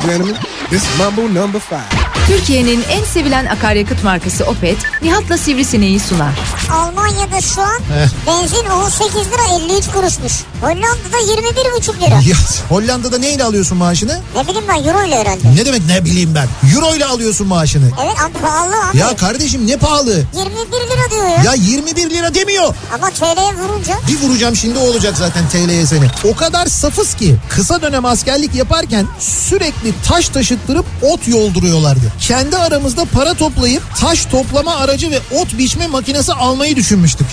gentlemen, this is Mambo number 5. Türkiye'nin en sevilen akaryakıt markası Opet, Nihat'la Sivrisineği sunar. Almanya'da şu an benzin 18 lira 53 kuruşmuş. Hollanda'da 21,5 lira. Ya, Hollanda'da neyle alıyorsun maaşını? Ne bileyim ben, euro ile herhalde. Ne demek ne bileyim ben? Euro ile alıyorsun maaşını. Evet abi, pahalı abi. Ya kardeşim ne pahalı? 21 lira diyor ya. Ya 21 lira demiyor. Ama TL'ye vurunca. Bir vuracağım şimdi, o olacak zaten TL'ye seni. O kadar safız ki kısa dönem askerlik yaparken sürekli taş taşıttırıp ot yolduruyorlardı. Kendi aramızda para toplayıp taş toplama aracı ve ot biçme makinesi almayı düşünmüştük.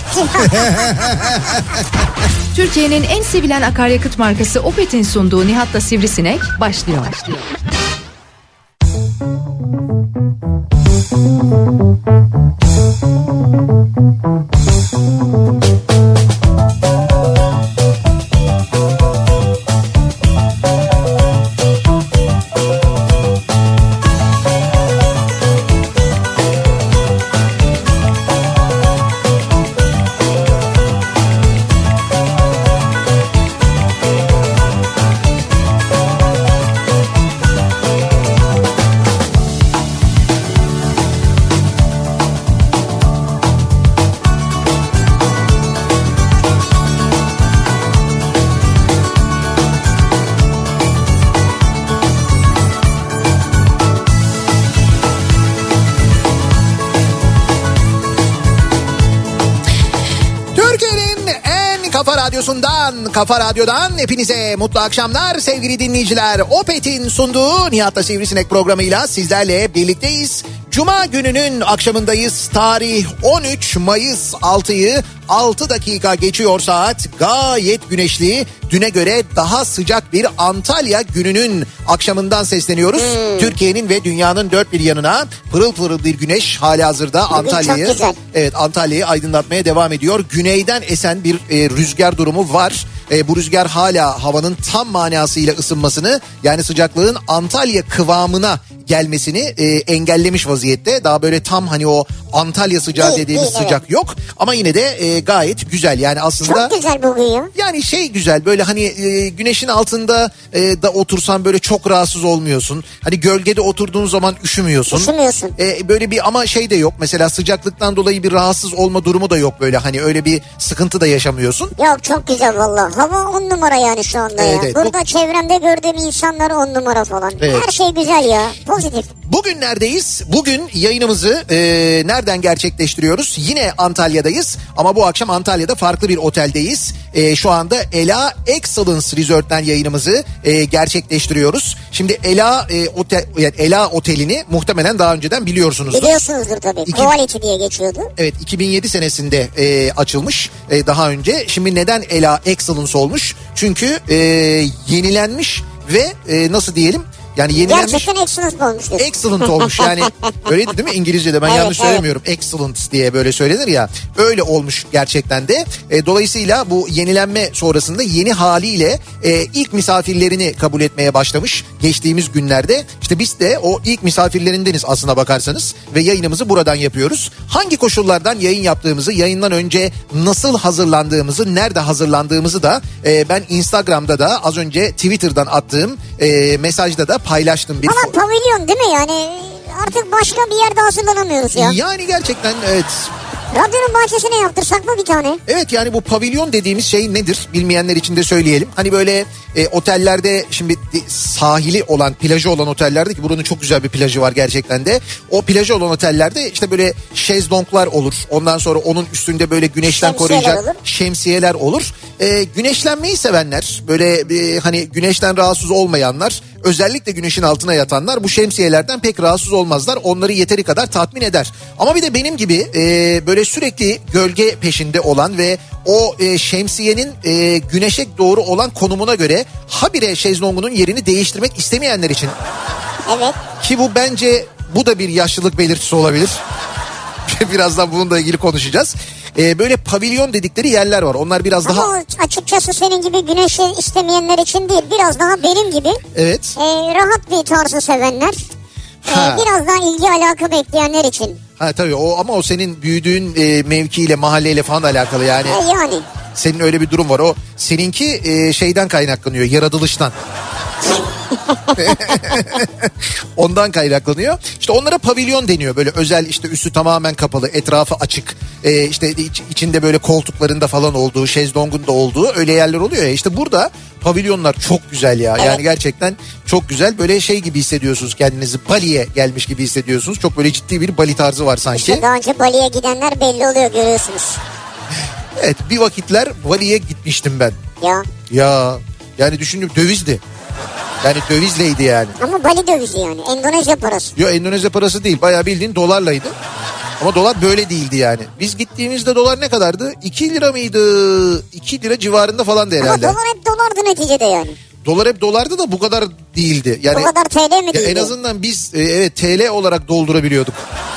Türkiye'nin en sevilen akaryakıt markası Opet'in sunduğu Nihat'la Sivrisinek başlıyor. Kafa Radyo'dan hepinize mutlu akşamlar sevgili dinleyiciler. Opet'in sunduğu Nihat'la Sivrisinek programıyla sizlerle birlikteyiz. Cuma gününün akşamındayız. Tarih 13 Mayıs 6'yı 6 dakika geçiyor saat. Gayet güneşli. Düne göre daha sıcak bir Antalya gününün akşamından sesleniyoruz. Türkiye'nin ve dünyanın dört bir yanına pırıl pırıl bir güneş halihazırda Antalya'yı aydınlatmaya devam ediyor. Güneyden esen bir rüzgar durumu var. Bu rüzgar hala havanın tam manasıyla ısınmasını, yani sıcaklığın Antalya kıvamına gelmesini engellemiş vaziyette. Daha böyle tam hani o Antalya sıcağı dediğimiz sıcak yok. Ama yine de gayet güzel. Yani aslında çok güzel bugün ya. Yani güzel böyle hani güneşin altında da otursan böyle çok rahatsız olmuyorsun. Hani gölgede oturduğun zaman üşümüyorsun. Böyle bir ama şey de yok. Mesela sıcaklıktan dolayı bir rahatsız olma durumu da yok böyle. Hani öyle bir sıkıntı da yaşamıyorsun. Yok, çok güzel vallahi. Hava 10 numara yani şu anda ya. Evet, burada çevremde gördüğüm insanlar 10 numara falan. Evet. Her şey güzel ya. Pozitif. Bugün neredeyiz? Bugün yayınımızı nereden gerçekleştiriyoruz? Yine Antalya'dayız ama bu akşam Antalya'da farklı bir oteldeyiz. Şu anda Ela Excellence Resort'tan yayınımızı gerçekleştiriyoruz. Şimdi Ela Oteli'ni muhtemelen daha önceden biliyorsunuzdur. Biliyorsunuzdur tabii. Quality diye geçiyordu. Evet, 2007 senesinde açılmış daha önce. Şimdi neden Ela Excellence olmuş? Çünkü yenilenmiş ve nasıl diyelim? Yani yenilenmiş. Gerçekten excellent olmuş. Excellent olmuş yani. Öyleydi değil mi İngilizce'de? Ben yanlış söylemiyorum. Excellent diye böyle söylenir ya. Öyle olmuş gerçekten de. Dolayısıyla bu yenilenme sonrasında yeni haliyle ilk misafirlerini kabul etmeye başlamış. Geçtiğimiz günlerde. İşte biz de o ilk misafirlerindeniz aslına bakarsanız. Ve yayınımızı buradan yapıyoruz. Hangi koşullardan yayın yaptığımızı, yayından önce nasıl hazırlandığımızı, nerede hazırlandığımızı da ben Instagram'da da az önce Twitter'dan attığım mesajda da paylaştım. Ama pavilyon değil mi yani? Artık başka bir yerde hazırlanamıyoruz ya. Yani gerçekten evet. Radyonun bahçesine yaptırsak mı bir tane? Evet, yani bu pavilyon dediğimiz şey nedir? Bilmeyenler için de söyleyelim. Hani böyle otellerde şimdi sahili olan, plajı olan otellerde, ki buranın çok güzel bir plajı var gerçekten de. O plajı olan otellerde işte böyle şezlonglar olur. Ondan sonra onun üstünde böyle güneşten koruyacak şemsiyeler olur. Güneşlenmeyi sevenler, böyle hani güneşten rahatsız olmayanlar, özellikle güneşin altına yatanlar bu şemsiyelerden pek rahatsız olmazlar. Onları yeteri kadar tatmin eder. Ama bir de benim gibi böyle sürekli gölge peşinde olan ve o şemsiyenin güneşe doğru olan konumuna göre habire şezlongunun yerini değiştirmek istemeyenler için. Evet. Ki bu bence bu da bir yaşlılık belirtisi olabilir. Birazdan bununla ilgili konuşacağız. Böyle pavilyon dedikleri yerler var. Onlar biraz daha... Ama açıkçası senin gibi güneşi istemeyenler için değil. Biraz daha benim gibi. Evet. Rahat bir tarzı sevenler. Biraz daha ilgi alaka bekleyenler için. Ha tabii ama o senin büyüdüğün mevkiyle, mahalleyle falan alakalı yani. Yani. Senin öyle bir durum var. O seninki şeyden kaynaklanıyor, yaratılıştan. Ondan kaynaklanıyor. İşte onlara pavilyon deniyor. Böyle özel, işte üstü tamamen kapalı, etrafı açık. İşte içinde böyle koltuklarında falan olduğu, şezlongun da olduğu öyle yerler oluyor ya. İşte burada pavilyonlar çok güzel ya. Evet. Yani gerçekten çok güzel. Böyle şey gibi hissediyorsunuz kendinizi. Bali'ye gelmiş gibi hissediyorsunuz. Çok böyle ciddi bir Bali tarzı var sanki. İşte daha önce Bali'ye gidenler belli oluyor, görüyorsunuz. Evet, bir vakitler Bali'ye gitmiştim ben. Ya yani düşündüm, dövizdi. Yani dövizleydi yani. Ama Bali dövizi yani. Endonezya parası. Yok, Endonezya parası değil. Bayağı bildiğin dolarlaydı. Ama dolar böyle değildi yani. Biz gittiğimizde dolar ne kadardı? 2 lira mıydı? 2 lira civarında falandı herhalde. Ama dolar hep dolardı neticede yani. Dolar hep dolardı da bu kadar değildi. Yani, bu kadar TL mi değildi? En azından biz evet TL olarak doldurabiliyorduk.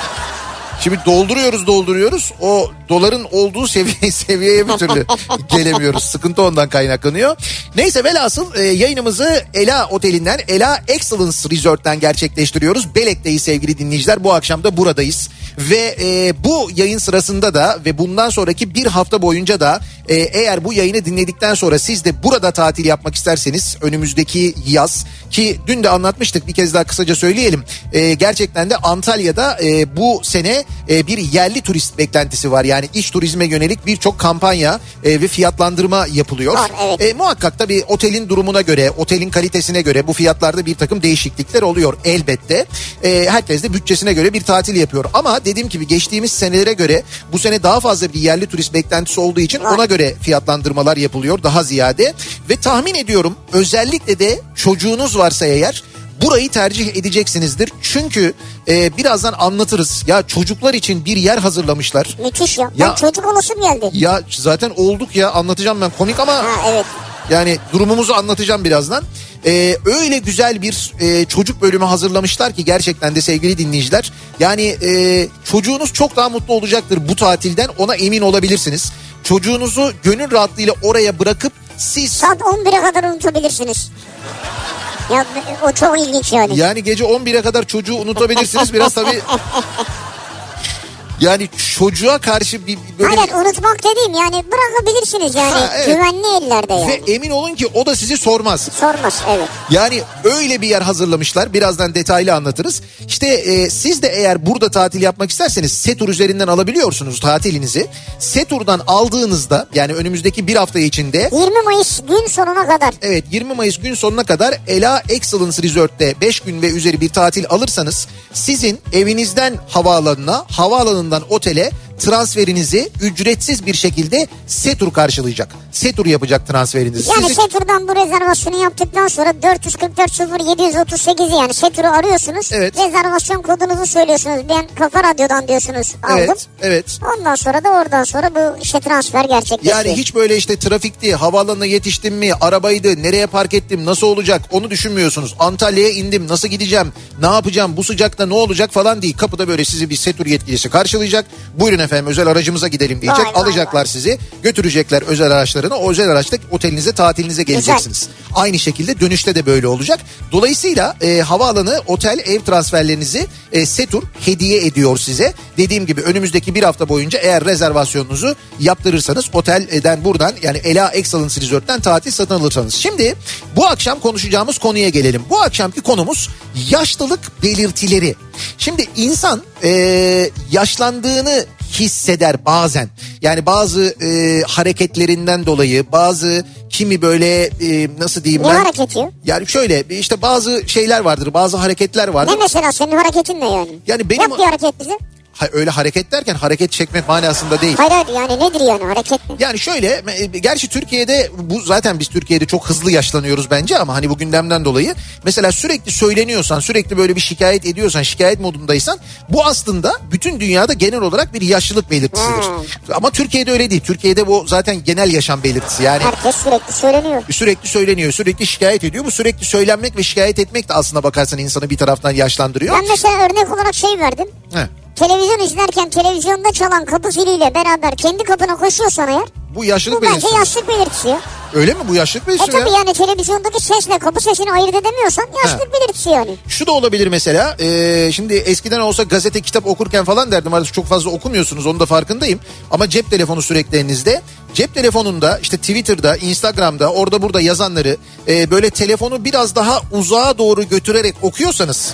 Şimdi dolduruyoruz. O doların olduğu seviyeye bir türlü gelemiyoruz. Sıkıntı ondan kaynaklanıyor. Neyse, velhasıl yayınımızı Ela Oteli'nden, Ela Excellence Resort'tan gerçekleştiriyoruz. Belek'teyiz sevgili dinleyiciler. Bu akşam da buradayız. Ve bu yayın sırasında da ve bundan sonraki bir hafta boyunca da eğer bu yayını dinledikten sonra siz de burada tatil yapmak isterseniz, önümüzdeki yaz, ki dün de anlatmıştık, bir kez daha kısaca söyleyelim. Gerçekten de Antalya'da bu sene bir yerli turist beklentisi var. Yani iç turizme yönelik birçok kampanya ve fiyatlandırma yapılıyor. Var, evet. Muhakkak tabii otelin durumuna göre, otelin kalitesine göre bu fiyatlarda bir takım değişiklikler oluyor elbette. Herkes de bütçesine göre bir tatil yapıyor. Ama dediğim gibi geçtiğimiz senelere göre bu sene daha fazla bir yerli turist beklentisi olduğu için ona göre fiyatlandırmalar yapılıyor daha ziyade. Ve tahmin ediyorum özellikle de çocuğunuz varsa eğer burayı tercih edeceksinizdir. Çünkü birazdan anlatırız. Ya çocuklar için bir yer hazırlamışlar. Müthiş ya. Ben çocuk olasım geldi. Ya zaten olduk ya, anlatacağım ben, komik ama. Evet. Yani durumumuzu anlatacağım birazdan. Öyle güzel bir çocuk bölümü hazırlamışlar ki gerçekten de sevgili dinleyiciler. Yani çocuğunuz çok daha mutlu olacaktır bu tatilden, ona emin olabilirsiniz. Çocuğunuzu gönül rahatlığıyla oraya bırakıp siz... Saat 11'e kadar unutabilirsiniz. Ya o çok ilginç yani. Yani gece 11'e kadar çocuğu unutabilirsiniz. Biraz tabii... Yani çocuğa karşı bir böyle... Hayır, unutmak dediğim yani bırakabilirsiniz yani. Evet. Güvenli ellerde yani. Ve emin olun ki o da sizi sormaz. Sormaz, evet. Yani öyle bir yer hazırlamışlar. Birazdan detaylı anlatırız. İşte siz de eğer burada tatil yapmak isterseniz Setur üzerinden alabiliyorsunuz tatilinizi. Setur'dan aldığınızda, yani önümüzdeki bir hafta içinde... 20 Mayıs gün sonuna kadar. Evet, 20 Mayıs gün sonuna kadar Ela Excellence Resort'te 5 gün ve üzeri bir tatil alırsanız sizin evinizden havaalanından otele transferinizi ücretsiz bir şekilde Setur karşılayacak. Setur yapacak transferinizi. Yani Setur'dan bu rezervasyonu yaptıktan sonra 444-0738'i yani Setur'u arıyorsunuz. Evet. Rezervasyon kodunuzu söylüyorsunuz. Ben Kafa Radyo'dan diyorsunuz, aldım. Evet. Ondan sonra da oradan sonra bu işte transfer gerçekleşiyor. Yani hiç böyle işte trafikti, havaalanına yetiştim mi, arabaydı, nereye park ettim, nasıl olacak onu düşünmüyorsunuz. Antalya'ya indim, nasıl gideceğim, ne yapacağım, bu sıcakta ne olacak falan değil. Kapıda böyle sizi bir Setur yetkilisi karşılayacak. Buyurun efendim, özel aracımıza gidelim diyecek. Alacaklar sizi, götürecekler özel araçlarına. O özel araçta otelinize, tatilinize geleceksiniz. Güzel. Aynı şekilde dönüşte de böyle olacak. Dolayısıyla havaalanı, otel, ev transferlerinizi Setur hediye ediyor size. Dediğim gibi önümüzdeki bir hafta boyunca eğer rezervasyonunuzu yaptırırsanız otelden, buradan yani Ela Excellence Resort'tan tatil satın alırsanız. Şimdi bu akşam konuşacağımız konuya gelelim. Bu akşamki konumuz yaşlılık belirtileri. Şimdi insan yaşlandığını hisseder bazen. Yani bazı hareketlerinden dolayı, bazı kimi böyle nasıl diyeyim ben? Ne hareketi? Yani şöyle işte bazı şeyler vardır, bazı hareketler vardır. Ne mesela, senin hareketin ne yani? Yani benim... Yap bir hareket bize. Öyle hareket derken hareket çekmek manasında değil. Hayır yani nedir yani hareket mi? Yani şöyle, gerçi Türkiye'de bu zaten biz Türkiye'de çok hızlı yaşlanıyoruz bence ama hani bu gündemden dolayı mesela sürekli söyleniyorsan, sürekli böyle bir şikayet ediyorsan, şikayet modundaysan bu aslında bütün dünyada genel olarak bir yaşlılık belirtisidir. Ama Türkiye'de öyle değil. Türkiye'de bu zaten genel yaşam belirtisi yani. Herkes sürekli söyleniyor. Sürekli söyleniyor, sürekli şikayet ediyor. Bu sürekli söylenmek ve şikayet etmek de aslında bakarsan insanı bir taraftan yaşlandırıyor. Ben mesela örnek olarak şey verdim. Televizyon izlerken televizyonda çalan kapı ziliyle beraber kendi kapına koşuyorsan eğer, bu yaşlılık belirtisi. Bu bence yaşlılık belirtisi ya. Öyle mi, bu yaşlılık belirtisi ya? Tabii yani televizyondaki sesle kapı sesini ayırt edemiyorsan yaşlılık belirtisi yani. Şu da olabilir mesela, şimdi eskiden olsa gazete kitap okurken falan derdim, artık çok fazla okumuyorsunuz, onun da farkındayım. Ama cep telefonu sürekli elinizde. Cep telefonunda işte Twitter'da, Instagram'da, orada burada yazanları böyle telefonu biraz daha uzağa doğru götürerek okuyorsanız...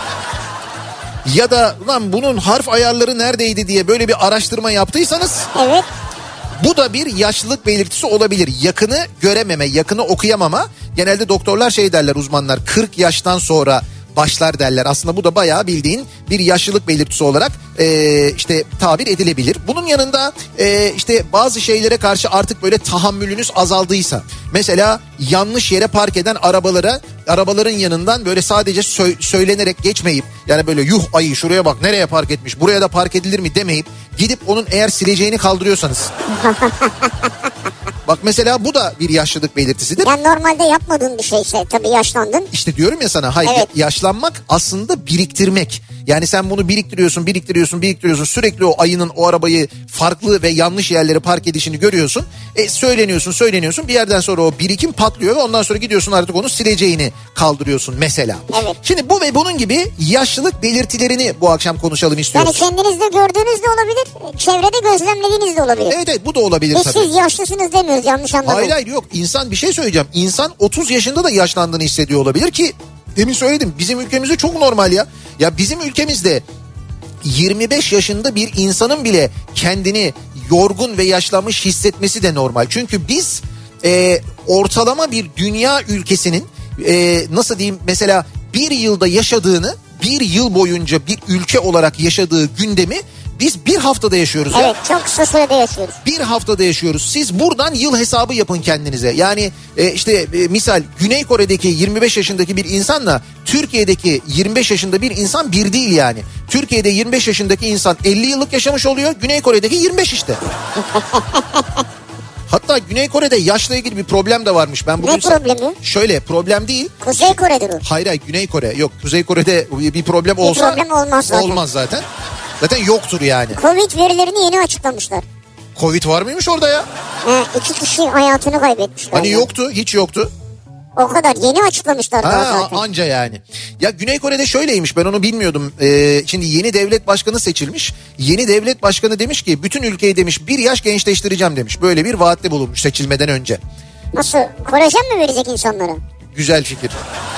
Ya da ulan bunun harf ayarları neredeydi diye böyle bir araştırma yaptıysanız... Evet. Bu da bir yaşlılık belirtisi olabilir. Yakını görememe, yakını okuyamama. Genelde doktorlar şey derler, uzmanlar, 40 yaştan sonra başlar derler. Aslında bu da bayağı bildiğin bir yaşlılık belirtisi olarak işte tabir edilebilir. Bunun yanında işte bazı şeylere karşı artık böyle tahammülünüz azaldıysa, mesela yanlış yere park eden arabaların yanından böyle sadece söylenerek geçmeyip, yani böyle yuh ayı şuraya bak nereye park etmiş, buraya da park edilir mi demeyip gidip onun eğer sileceğini kaldırıyorsanız. Bak mesela bu da bir yaşlılık belirtisidir. Yani normalde yapmadığın bir şeyse tabii yaşlandın. İşte diyorum ya sana, hayır, evet. Yaşlanmak aslında biriktirmek. Yani sen bunu biriktiriyorsun, sürekli o ayının o arabayı farklı ve yanlış yerlere park edişini görüyorsun. Söyleniyorsun, bir yerden sonra o birikim patlıyor ve ondan sonra gidiyorsun artık onu sileceğini kaldırıyorsun mesela. Evet. Şimdi bu ve bunun gibi yaşlılık belirtilerini bu akşam konuşalım istiyoruz. Yani kendinizde gördüğünüz de olabilir, çevrede gözlemlediğiniz de olabilir. Evet, bu da olabilir tabii. Siz yaşlısınız demiyoruz, yanlış anlamayın. Hayır yok, insan bir şey söyleyeceğim. İnsan 30 yaşında da yaşlandığını hissediyor olabilir ki demin söyledim, bizim ülkemizde çok normal ya. Ya bizim ülkemizde 25 yaşında bir insanın bile kendini yorgun ve yaşlanmış hissetmesi de normal. Çünkü biz ortalama bir dünya ülkesinin nasıl diyeyim, mesela bir yılda yaşadığını, bir yıl boyunca bir ülke olarak yaşadığı gündemi biz bir haftada yaşıyoruz. Evet, çok kısa sürede yaşıyoruz. Bir haftada yaşıyoruz. Siz buradan yıl hesabı yapın kendinize. Yani misal Güney Kore'deki 25 yaşındaki bir insanla Türkiye'deki 25 yaşında bir insan bir değil yani. Türkiye'de 25 yaşındaki insan 50 yıllık yaşamış oluyor. Güney Kore'deki 25 işte. Hatta Güney Kore'de yaşla ilgili bir problem de varmış. Ben bugün ne problemi? Şöyle, problem değil. Kuzey Kore'dir o. Hayır, Güney Kore. Yok, Kuzey Kore'de bir problem olsa. Bir problem olmaz zaten. Olmaz zaten. Zaten yoktur yani. Covid verilerini yeni açıklamışlar. Covid var mıymış orada ya? 2 kişi hayatını kaybetmişler. Hani yoktu, hiç yoktu. O kadar yeni açıklamışlar zaten. Anca yani. Ya Güney Kore'de şöyleymiş, ben onu bilmiyordum. Şimdi yeni devlet başkanı seçilmiş. Yeni devlet başkanı demiş ki bütün ülkeyi demiş 1 yaş gençleştireceğim demiş. Böyle bir vaatte bulunmuş seçilmeden önce. Nasıl? Kolajen mi verecek insanlara? Güzel fikir.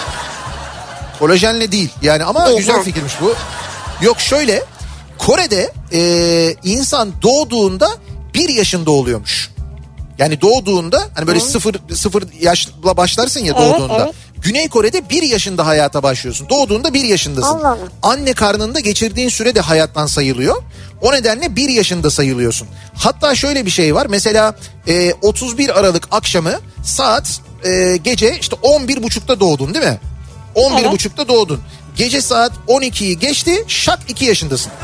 Kolajenle değil yani, ama değil, güzel fikirmiş bu. Yok şöyle, Kore'de insan doğduğunda 1 yaşında oluyormuş. Yani doğduğunda hani böyle sıfır yaşla başlarsın ya doğduğunda. Evet. Güney Kore'de 1 yaşında hayata başlıyorsun. Doğduğunda 1 yaşındasın. Allah Allah. Anne karnında geçirdiğin süre de hayattan sayılıyor. O nedenle 1 yaşında sayılıyorsun. Hatta şöyle bir şey var. Mesela 31 Aralık akşamı saat gece işte 11.30'da doğdun değil mi? 11.30'da doğdun. Gece saat 12'yi geçti, şak 2 yaşındasın.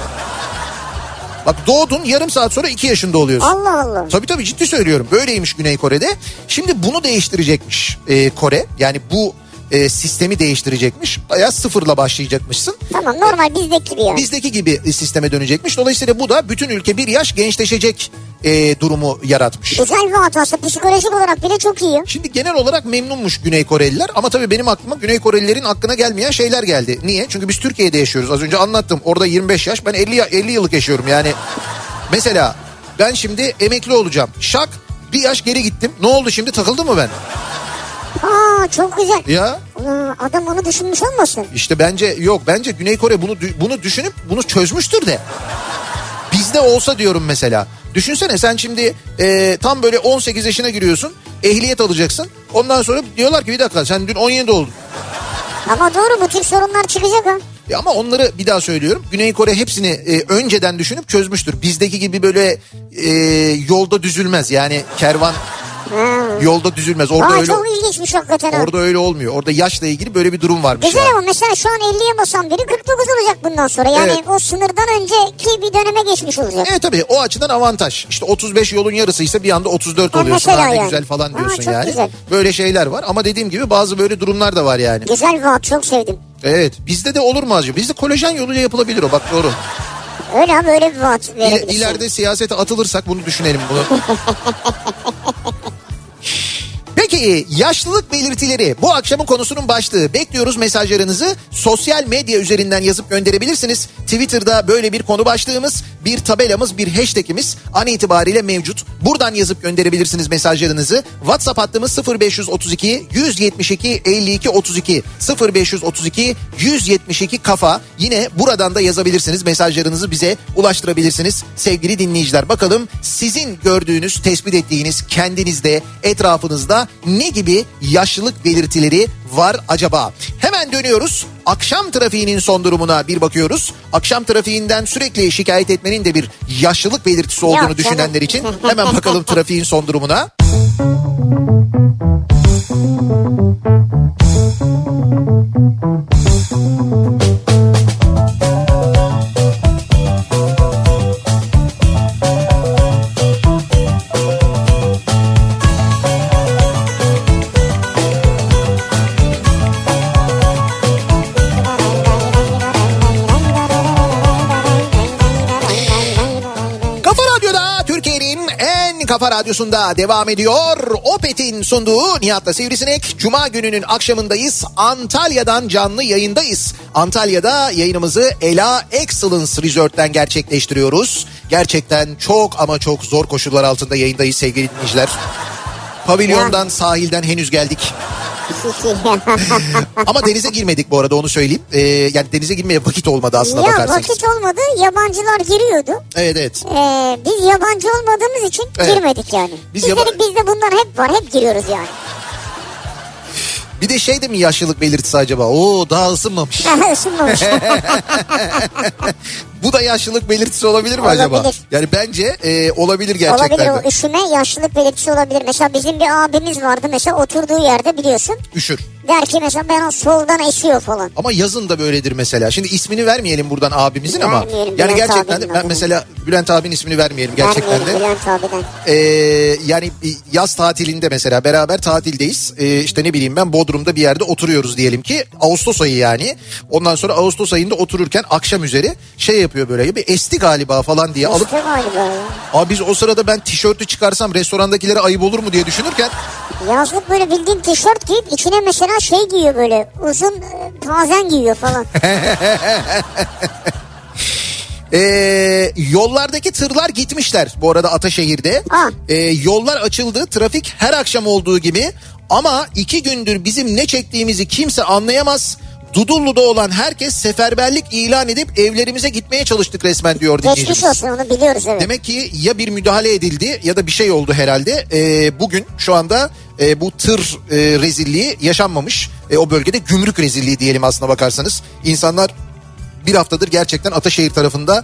Bak doğdun, yarım saat sonra 2 yaşında oluyorsun. Allah Allah. Tabii ciddi söylüyorum. Böyleymiş Güney Kore'de. Şimdi bunu değiştirecekmiş Kore. Yani bu sistemi değiştirecekmiş. Bayağı sıfırla başlayacakmışsın. Tamam, normal bizdeki gibi yani. Bizdeki gibi sisteme dönecekmiş. Dolayısıyla bu da bütün ülke 1 yaş gençleşecek durumu yaratmış. Güzel bir hatası, psikolojik olarak bile çok iyi. Şimdi genel olarak memnunmuş Güney Koreliler, ama tabii benim aklıma Güney Korelilerin aklına gelmeyen şeyler geldi. Niye? Çünkü biz Türkiye'de yaşıyoruz. Az önce anlattım. Orada 25 yaş, ben 50 yıllık yaşıyorum yani. Mesela ben şimdi emekli olacağım. Şak 1 yaş geri gittim. Ne oldu şimdi, takıldı mı ben? Çok güzel. Ya. Adam onu düşünmüş olmasın? İşte bence Güney Kore bunu düşünüp bunu çözmüştür de. Bizde olsa diyorum mesela. Düşünsene sen şimdi tam böyle 18 yaşına giriyorsun. Ehliyet alacaksın. Ondan sonra diyorlar ki bir dakika sen dün 17 oldun. Ama doğru, bu tür sorunlar çıkacak ha. Ama onları bir daha söylüyorum. Güney Kore hepsini önceden düşünüp çözmüştür. Bizdeki gibi böyle yolda düzülmez. Yani kervan yolda düzülmez. Orada öyle, çok ilginçmiş hakikaten. Orada öyle olmuyor. Orada yaşla ilgili böyle bir durum varmış. Güzel yani. Ama mesela şu an 50'ye basan biri 49 olacak bundan sonra. Yani evet. O sınırdan önceki bir döneme geçmiş olacak. Evet tabii, o açıdan avantaj. İşte 35 yolun yarısıysa bir anda 34 oluyorsun. Ne yani. Güzel falan diyorsun yani. Güzel. Böyle şeyler var ama dediğim gibi bazı böyle durumlar da var yani. Güzel vaat, çok sevdim. Evet, bizde de olur mu acaba? Bizde kolajen yoluyla yapılabilir o, bak doğru. Öyle abi, öyle bir vaat verebilirsin. İleride siyasete atılırsak bunu düşünelim bunu. Peki yaşlılık belirtileri bu akşamın konusunun başlığı. Bekliyoruz mesajlarınızı. Sosyal medya üzerinden yazıp gönderebilirsiniz. Twitter'da böyle bir konu başlığımız, bir tabelamız, bir hashtagimiz an itibariyle mevcut. Buradan yazıp gönderebilirsiniz mesajlarınızı. WhatsApp hattımız 0532 172 52 32 0532 172 kafa. Yine buradan da yazabilirsiniz. Mesajlarınızı bize ulaştırabilirsiniz sevgili dinleyiciler. Bakalım sizin gördüğünüz, tespit ettiğiniz, kendinizde, etrafınızda ne gibi yaşlılık belirtileri var acaba? Hemen dönüyoruz. Akşam trafiğinin son durumuna bir bakıyoruz. Akşam trafiğinden sürekli şikayet etmenin de bir yaşlılık belirtisi olduğunu düşünenler için hemen bakalım trafiğin son durumuna. Kafa Radyosu'nda devam ediyor. Opet'in sunduğu Nihat'la Sivrisinek. Cuma gününün akşamındayız. Antalya'dan canlı yayındayız. Antalya'da yayınımızı Ela Excellence Resort'ten gerçekleştiriyoruz. Gerçekten çok ama çok zor koşullar altında yayındayız sevgili dinleyiciler. Pavilyondan, sahilden henüz geldik. Ama denize girmedik bu arada, onu söyleyeyim. Yani denize girmeye vakit olmadı aslında bakarsanız. Vakit olmadı, yabancılar giriyordu. Evet. Biz yabancı olmadığımız için girmedik yani. Bizde bunlar hep var, hep giriyoruz yani. Bir de şey de mi yaşlılık belirtisi acaba? Daha ısınmamış. Isınmamış. Bu da yaşlılık belirtisi olabilir mi acaba? Yani bence olabilir gerçekten. Olabilir, o üşüme yaşlılık belirtisi olabilir. Mesela bizim bir abimiz vardı, mesela oturduğu yerde biliyorsun. Üşür. Der ki mesela ben soldan esiyor falan. Ama yazın da böyledir mesela. Şimdi ismini vermeyelim buradan abimizin ama. Yani Bülent gerçekten de ben mesela Bülent abinin ismini vermeyelim gerçekten de. Bülent abiden. Yani yaz tatilinde mesela beraber tatildeyiz. İşte ne bileyim ben Bodrum'da bir yerde oturuyoruz diyelim ki. Ağustos ayı yani. Ondan sonra Ağustos ayında otururken akşam üzeri şey yapıyor böyle. Bir esti galiba falan diye alıp. Esti galiba ya. Abi biz o sırada ben tişörtü çıkarsam restorandakilere ayıp olur mu diye düşünürken. Yazlık böyle bildiğin tişört giyip içine mesela şey giyiyor, böyle uzun pazen giyiyor falan. Yollardaki tırlar gitmişler bu arada Ataşehir'de. Yollar açıldı, trafik her akşam olduğu gibi, ama 2 gündür bizim ne çektiğimizi kimse anlayamaz. Dudullu'da olan herkes seferberlik ilan edip evlerimize gitmeye çalıştık resmen diyor dinleyicimiz. Geçmiş olsun, onu biliyoruz, evet. Demek ki ya bir müdahale edildi ya da bir şey oldu herhalde. Bugün şu anda bu tır rezilliği yaşanmamış. O bölgede gümrük rezilliği diyelim aslına bakarsanız. İnsanlar bir haftadır gerçekten Ataşehir tarafında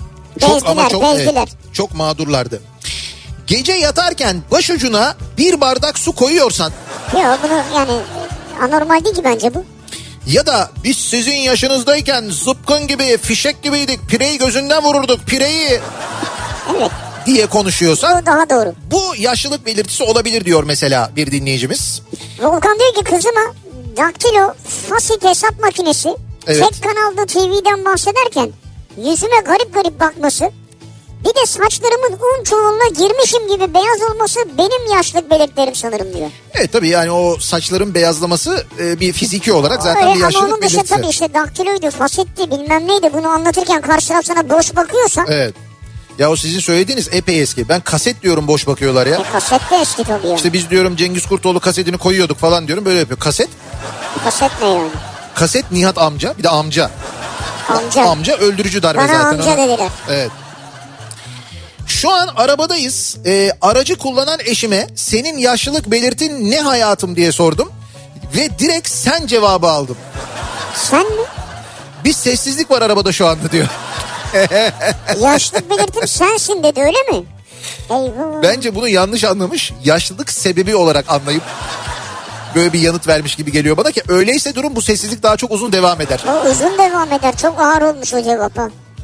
çok mağdurlardı. Gece yatarken başucuna bir bardak su koyuyorsan. Yok, bunu yani anormal değil ki bence bu. Ya da biz sizin yaşınızdayken zıpkın gibi, fişek gibiydik, pireyi gözünden vururduk, pireyi. Evet. Diye konuşuyorsan. Bu daha doğru. Bu yaşlılık belirtisi olabilir diyor mesela bir dinleyicimiz. Volkan diyor ki kızıma daktilo, fasit hesap makinesi, tek kanalda TV'den bahsederken yüzüme garip garip bakması, bir de saçlarımın un çuvalına girmişim gibi beyaz olması benim yaşlılık belirtilerim sanırım diyor. Evet tabii, yani o saçların beyazlaması bir fiziki olarak zaten bir yaşlılık ama onun belirtisi. Tabii işte daktiloydu, fasitti, bilmem neydi, bunu anlatırken karşı taraf sana boş bakıyorsa. Evet. Ya o sizin söylediğiniz epey eski. Ben kaset diyorum, boş bakıyorlar ya. Kaset de eski tabii ya. İşte biz diyorum Cengiz Kurtoğlu kasetini koyuyorduk falan diyorum, böyle yapıyor. Kaset? Kaset ne yani? Kaset Nihat amca, bir de amca. Amca öldürücü darbe bana zaten. Bana amca dediler. Evet. Şu an arabadayız. Aracı kullanan eşime senin yaşlılık belirtin ne hayatım diye sordum. Ve direkt sen cevabı aldım. Sen mi? Bir sessizlik var arabada şu anda diyor. Yaşlılık belirtim sensin dedi, öyle mi? Eyvah. Bence bunu yanlış anlamış. Yaşlılık sebebi olarak anlayıp böyle bir yanıt vermiş gibi geliyor bana ki öyleyse durum, bu sessizlik daha çok uzun devam eder. O uzun devam eder. Çok ağır olmuş o cevap.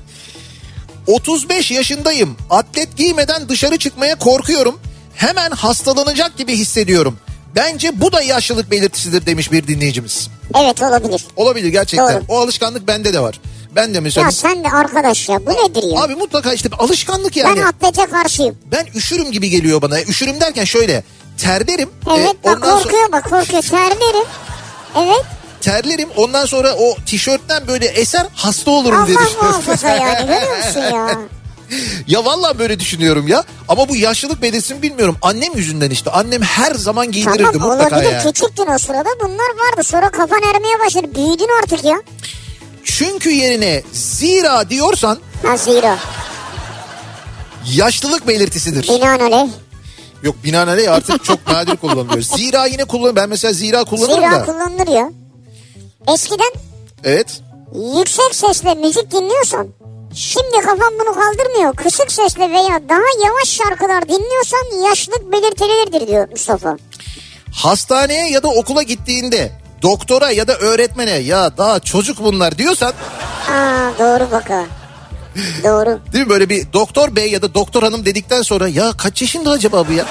35 yaşındayım. Atlet giymeden dışarı çıkmaya korkuyorum. Hemen hastalanacak gibi hissediyorum. Bence bu da yaşlılık belirtisidir demiş bir dinleyicimiz. Evet, olabilir. Olabilir gerçekten. Doğru. O alışkanlık bende de var. Ben de mesela... Ya sen de arkadaş ya, bu nedir ya? Abi mutlaka işte alışkanlık yani. Ben atlete karşıyım. Ben üşürüm gibi geliyor bana. Üşürüm derken şöyle... terlerim. Evet bak korkuyor bak korkuyor terlerim. Evet. Terlerim ondan sonra o tişörtten böyle eser hasta olurum diye Allah düşünüyorum. muhafaza yani görüyor musun ya? Ya vallahi böyle düşünüyorum ya. Ama bu yaşlılık belirtisini bilmiyorum. Annem yüzünden işte. Annem her zaman giydirirdi tamam, mutlaka olabilir, yani. küçüktün o sırada bunlar vardı. Sonra kafan ermeye başladı. Büyüdün artık ya. Çünkü yerine zira diyorsan Ha zira. yaşlılık belirtisidir. Binaenaleyh. Yok binaenaleyh artık çok nadir kullanılıyor. Zira yine kullanılıyor. Ben mesela zira kullanırım Zira da. kullanılır ya. Eskiden Evet. yüksek sesle müzik dinliyorsan şimdi kafam bunu kaldırmıyor. Kısık sesle veya daha yavaş şarkılar dinliyorsan yaşlılık belirtileridir diyor Mustafa. Hastaneye ya da okula gittiğinde doktora ya da öğretmene ya daha çocuk bunlar diyorsan. Aa doğru bak ha. Doğru. Değil mi böyle bir doktor bey ya da doktor hanım dedikten sonra ya kaç yaşında acaba bu ya?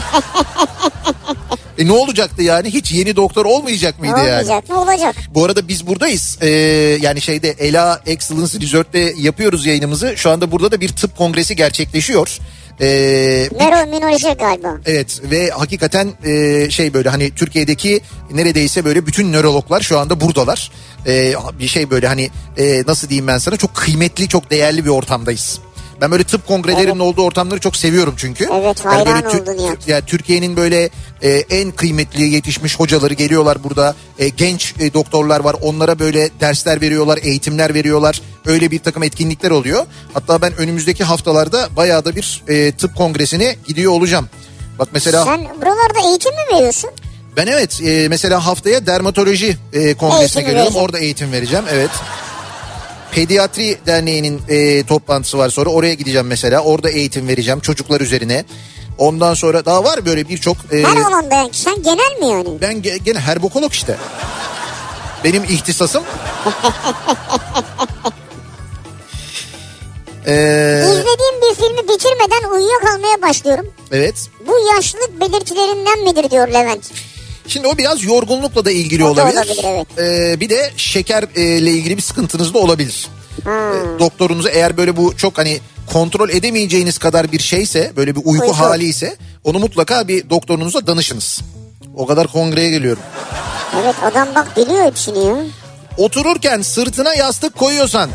Ne olacaktı yani? Hiç yeni doktor olmayacak mıydı yani? Olmayacak mı olacak. Bu arada biz buradayız. Yani şeyde Ela Excellence Resort'te yapıyoruz yayınımızı. Şu anda burada da bir tıp kongresi gerçekleşiyor. Nöroimmünoloji galiba. Evet ve hakikaten şey böyle hani Türkiye'deki neredeyse böyle bütün nörologlar şu anda buradalar. Bir şey böyle hani nasıl diyeyim ben sana, çok kıymetli, çok değerli bir ortamdayız. Ben böyle tıp kongrelerinin olduğu ortamları çok seviyorum çünkü. Evet, yani hayran böyle oldun ya. Yani Türkiye'nin böyle en kıymetli yetişmiş hocaları geliyorlar burada. Genç doktorlar var, onlara böyle dersler veriyorlar, eğitimler veriyorlar. Öyle bir takım etkinlikler oluyor. Hatta ben önümüzdeki haftalarda bayağı da bir tıp kongresine gidiyor olacağım. Bak mesela... Sen buralarda eğitim mi veriyorsun? Ben evet mesela haftaya dermatoloji kongresine geliyorum. Orada eğitim vereceğim, evet. Pediatri Derneği'nin toplantısı var, sonra oraya gideceğim mesela. Orada eğitim vereceğim çocuklar üzerine. Ondan sonra daha var böyle birçok... Her alanda sen genel mi yani? Ben gene herbokolog işte. Benim ihtisasım. İzlediğim bir filmi bitirmeden uyuyakalmaya başlıyorum. Evet. Bu yaşlılık belirtilerinden midir diyor Levent. Şimdi o biraz yorgunlukla da ilgili olabilir. Evet. Bir de şekerle ilgili bir sıkıntınız da olabilir. Doktorunuza eğer böyle bu çok hani kontrol edemeyeceğiniz kadar bir şeyse, böyle bir uyku hali ise, onu mutlaka bir doktorunuza danışınız. O kadar kongreye geliyorum. Evet, adam bak biliyor hepsini ya. Otururken sırtına yastık koyuyorsan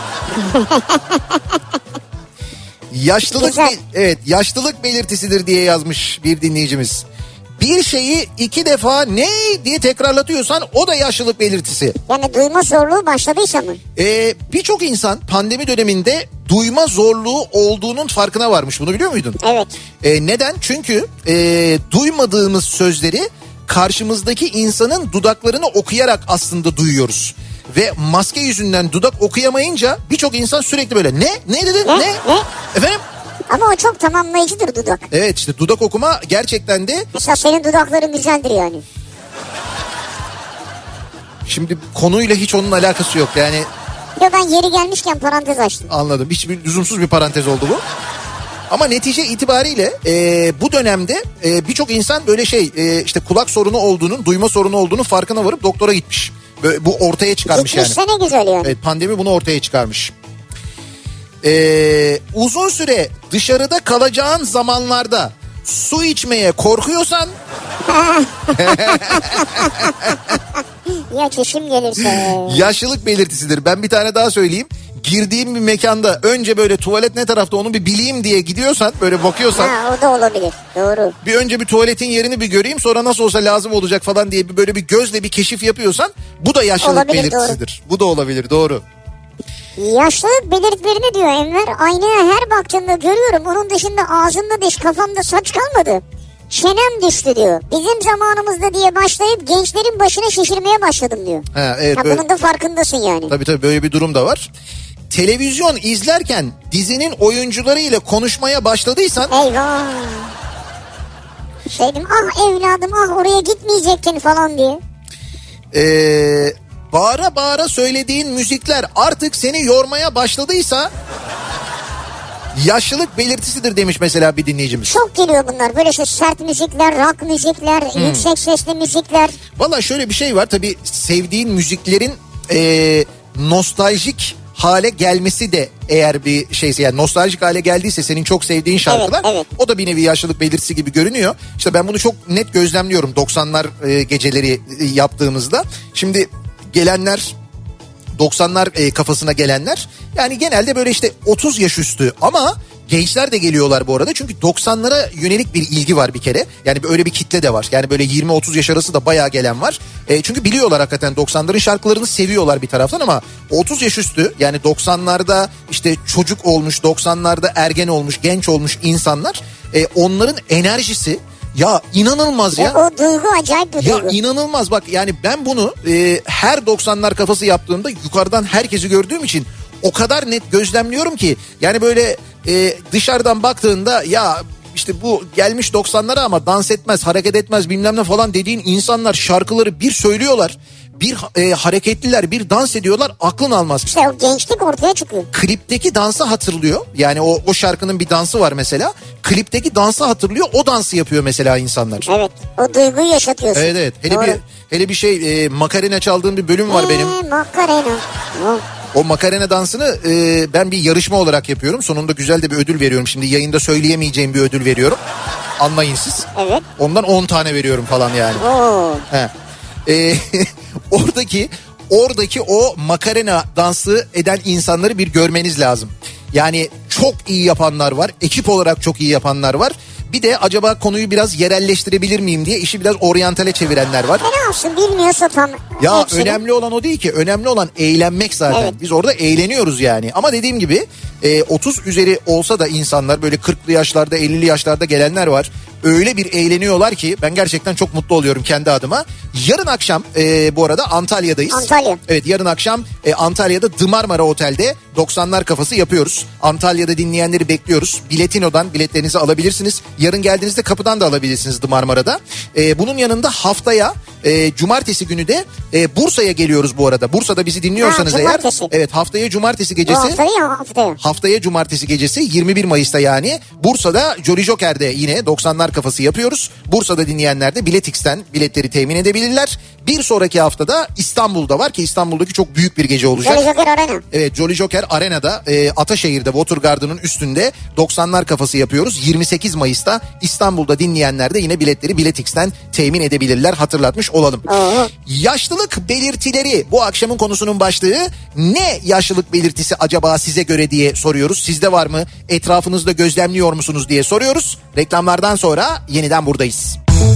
yaşlılık belirtisidir diye yazmış bir dinleyicimiz. Bir şeyi 2 defa ne diye tekrarlatıyorsan o da yaşlılık belirtisi. Yani duyma zorluğu başladıysa mı? Birçok insan pandemi döneminde duyma zorluğu olduğunun farkına varmış. Bunu biliyor muydun? Evet. Neden? Çünkü duymadığımız sözleri karşımızdaki insanın dudaklarını okuyarak aslında duyuyoruz. Ve maske yüzünden dudak okuyamayınca birçok insan sürekli böyle ne dedin? Ne? Efendim? Ama o çok tamamlayıcıdır dudak. Evet, işte dudak okuma gerçekten de... Mesela senin dudakların güzeldir yani. Şimdi konuyla hiç onun alakası yok yani. Yo, ben yeri gelmişken parantez açtım. Anladım. Hiçbir lüzumsuz bir parantez oldu bu. Ama netice itibariyle bu dönemde birçok insan böyle işte kulak sorunu olduğunun, duyma sorunu olduğunun farkına varıp doktora gitmiş. Böyle, bu ortaya çıkarmış yani. Gitmişse ne güzel yani. Evet, pandemi bunu ortaya çıkarmış. Uzun süre dışarıda kalacağın zamanlarda su içmeye korkuyorsan... Ya çişim gelirse. Yaşlılık belirtisidir. Ben bir tane daha söyleyeyim. Girdiğim bir mekanda önce böyle tuvalet ne tarafta onu bir bileyim diye gidiyorsan, böyle bakıyorsan... Ha, o da olabilir. Doğru. Bir önce bir tuvaletin yerini bir göreyim, sonra nasıl olsa lazım olacak falan diye böyle bir gözle bir keşif yapıyorsan bu da yaşlılık olabilir, belirtisidir. Doğru. Bu da olabilir, doğru. Yaşlılık belirtilerini diyor Enver. Aynaya her baktığımda görüyorum. Onun dışında ağzımda diş, kafamda saç kalmadı. Çenem düştü diyor. Bizim zamanımızda diye başlayıp gençlerin başına şişirmeye başladım diyor. Ha, evet, ha, böyle... Bunun da farkındasın yani. Tabii böyle bir durum da var. Televizyon izlerken dizinin oyuncularıyla konuşmaya başladıysan... Eyvah. Şeydim, ah evladım ah oraya gitmeyecektin falan diye. Bağıra bağıra söylediğin müzikler artık seni yormaya başladıysa... yaşlılık belirtisidir demiş mesela bir dinleyicimiz. Çok geliyor bunlar böyle sert müzikler, rock müzikler, yüksek sesli müzikler. Valla şöyle bir şey var tabii, sevdiğin müziklerin nostaljik hale gelmesi de eğer bir şeyse, yani nostaljik hale geldiyse senin çok sevdiğin şarkılar, Evet. o da bir nevi yaşlılık belirtisi gibi görünüyor. İşte ben bunu çok net gözlemliyorum 90'lar geceleri yaptığımızda. Şimdi gelenler, 90'lar kafasına gelenler yani genelde böyle işte 30 yaş üstü, ama gençler de geliyorlar bu arada. Çünkü 90'lara yönelik bir ilgi var bir kere. Yani öyle bir kitle de var. Yani böyle 20-30 yaş arası da bayağı gelen var. Çünkü biliyorlar hakikaten 90'ların şarkılarını seviyorlar bir taraftan, ama 30 yaş üstü, yani 90'larda işte çocuk olmuş, 90'larda ergen olmuş, genç olmuş insanlar, onların enerjisi ya inanılmaz ya. O duygu acayip bir duygu. Ya inanılmaz, bak yani ben bunu her 90'lar kafası yaptığımda yukarıdan herkesi gördüğüm için o kadar net gözlemliyorum ki, yani böyle dışarıdan baktığında ya işte bu gelmiş 90'lara ama dans etmez, hareket etmez bilmem ne falan dediğin insanlar şarkıları bir söylüyorlar, bir hareketliler, bir dans ediyorlar, aklın almaz. İşte o gençlik ortaya çıkıyor. Klipteki dansı hatırlıyor. Yani o şarkının bir dansı var mesela. Klipteki dansı hatırlıyor. O dansı yapıyor mesela insanlar. Evet. O duyguyu yaşatıyorsun. Evet. Doğru. Hele bir şey Macarena çaldığım bir bölüm var benim. Macarena. O Macarena dansını ben bir yarışma olarak yapıyorum. Sonunda güzel de bir ödül veriyorum. Şimdi yayında söyleyemeyeceğim bir ödül veriyorum. Anlayın siz. Evet. Ondan 10 tane veriyorum falan yani. Oo. He. Oradaki o Macarena dansı eden insanları bir görmeniz lazım. Yani çok iyi yapanlar var. Ekip olarak çok iyi yapanlar var. Bir de acaba konuyu biraz yerelleştirebilir miyim diye işi biraz oryantale çevirenler var. Ne olsun, bilmiyorsa tam. Ya hepsini. önemli olan o değil ki. Önemli olan eğlenmek zaten. Evet. Biz orada eğleniyoruz yani. Ama dediğim gibi 30 üzeri olsa da insanlar, böyle 40'lı yaşlarda 50'li yaşlarda gelenler var. Öyle bir eğleniyorlar ki ben gerçekten çok mutlu oluyorum kendi adıma. Yarın akşam bu arada Antalya'dayız. Antalya. Evet, yarın akşam Antalya'da The Marmara Otel'de 90'lar kafası yapıyoruz. Antalya'da dinleyenleri bekliyoruz. Biletino'dan biletlerinizi alabilirsiniz. Yarın geldiğinizde kapıdan da alabilirsiniz The Marmara'da. Bunun yanında haftaya cumartesi günü de Bursa'ya geliyoruz bu arada. Bursa'da bizi dinliyorsanız eğer. Evet, haftaya cumartesi gecesi. Haftaya cumartesi gecesi 21 Mayıs'ta yani Bursa'da Jolly Joker'de yine 90'lar kafası yapıyoruz. Bursa'da dinleyenler de Biletix'ten biletleri temin edebilirler. Bir sonraki haftada İstanbul'da var ki İstanbul'daki çok büyük bir gece olacak. Jolly Joker Arena. Evet, Jolly Joker Arena'da Ataşehir'de Watergarden'ın üstünde 90'lar kafası yapıyoruz. 28 Mayıs'ta İstanbul'da dinleyenler de yine biletleri Biletix'ten temin edebilirler. Hatırlatmış olalım. Yaşlılık belirtileri bu akşamın konusunun başlığı. Ne yaşlılık belirtisi acaba size göre diye soruyoruz. Sizde var mı? Etrafınızda gözlemliyor musunuz diye soruyoruz. Reklamlardan sonra yeniden buradayız.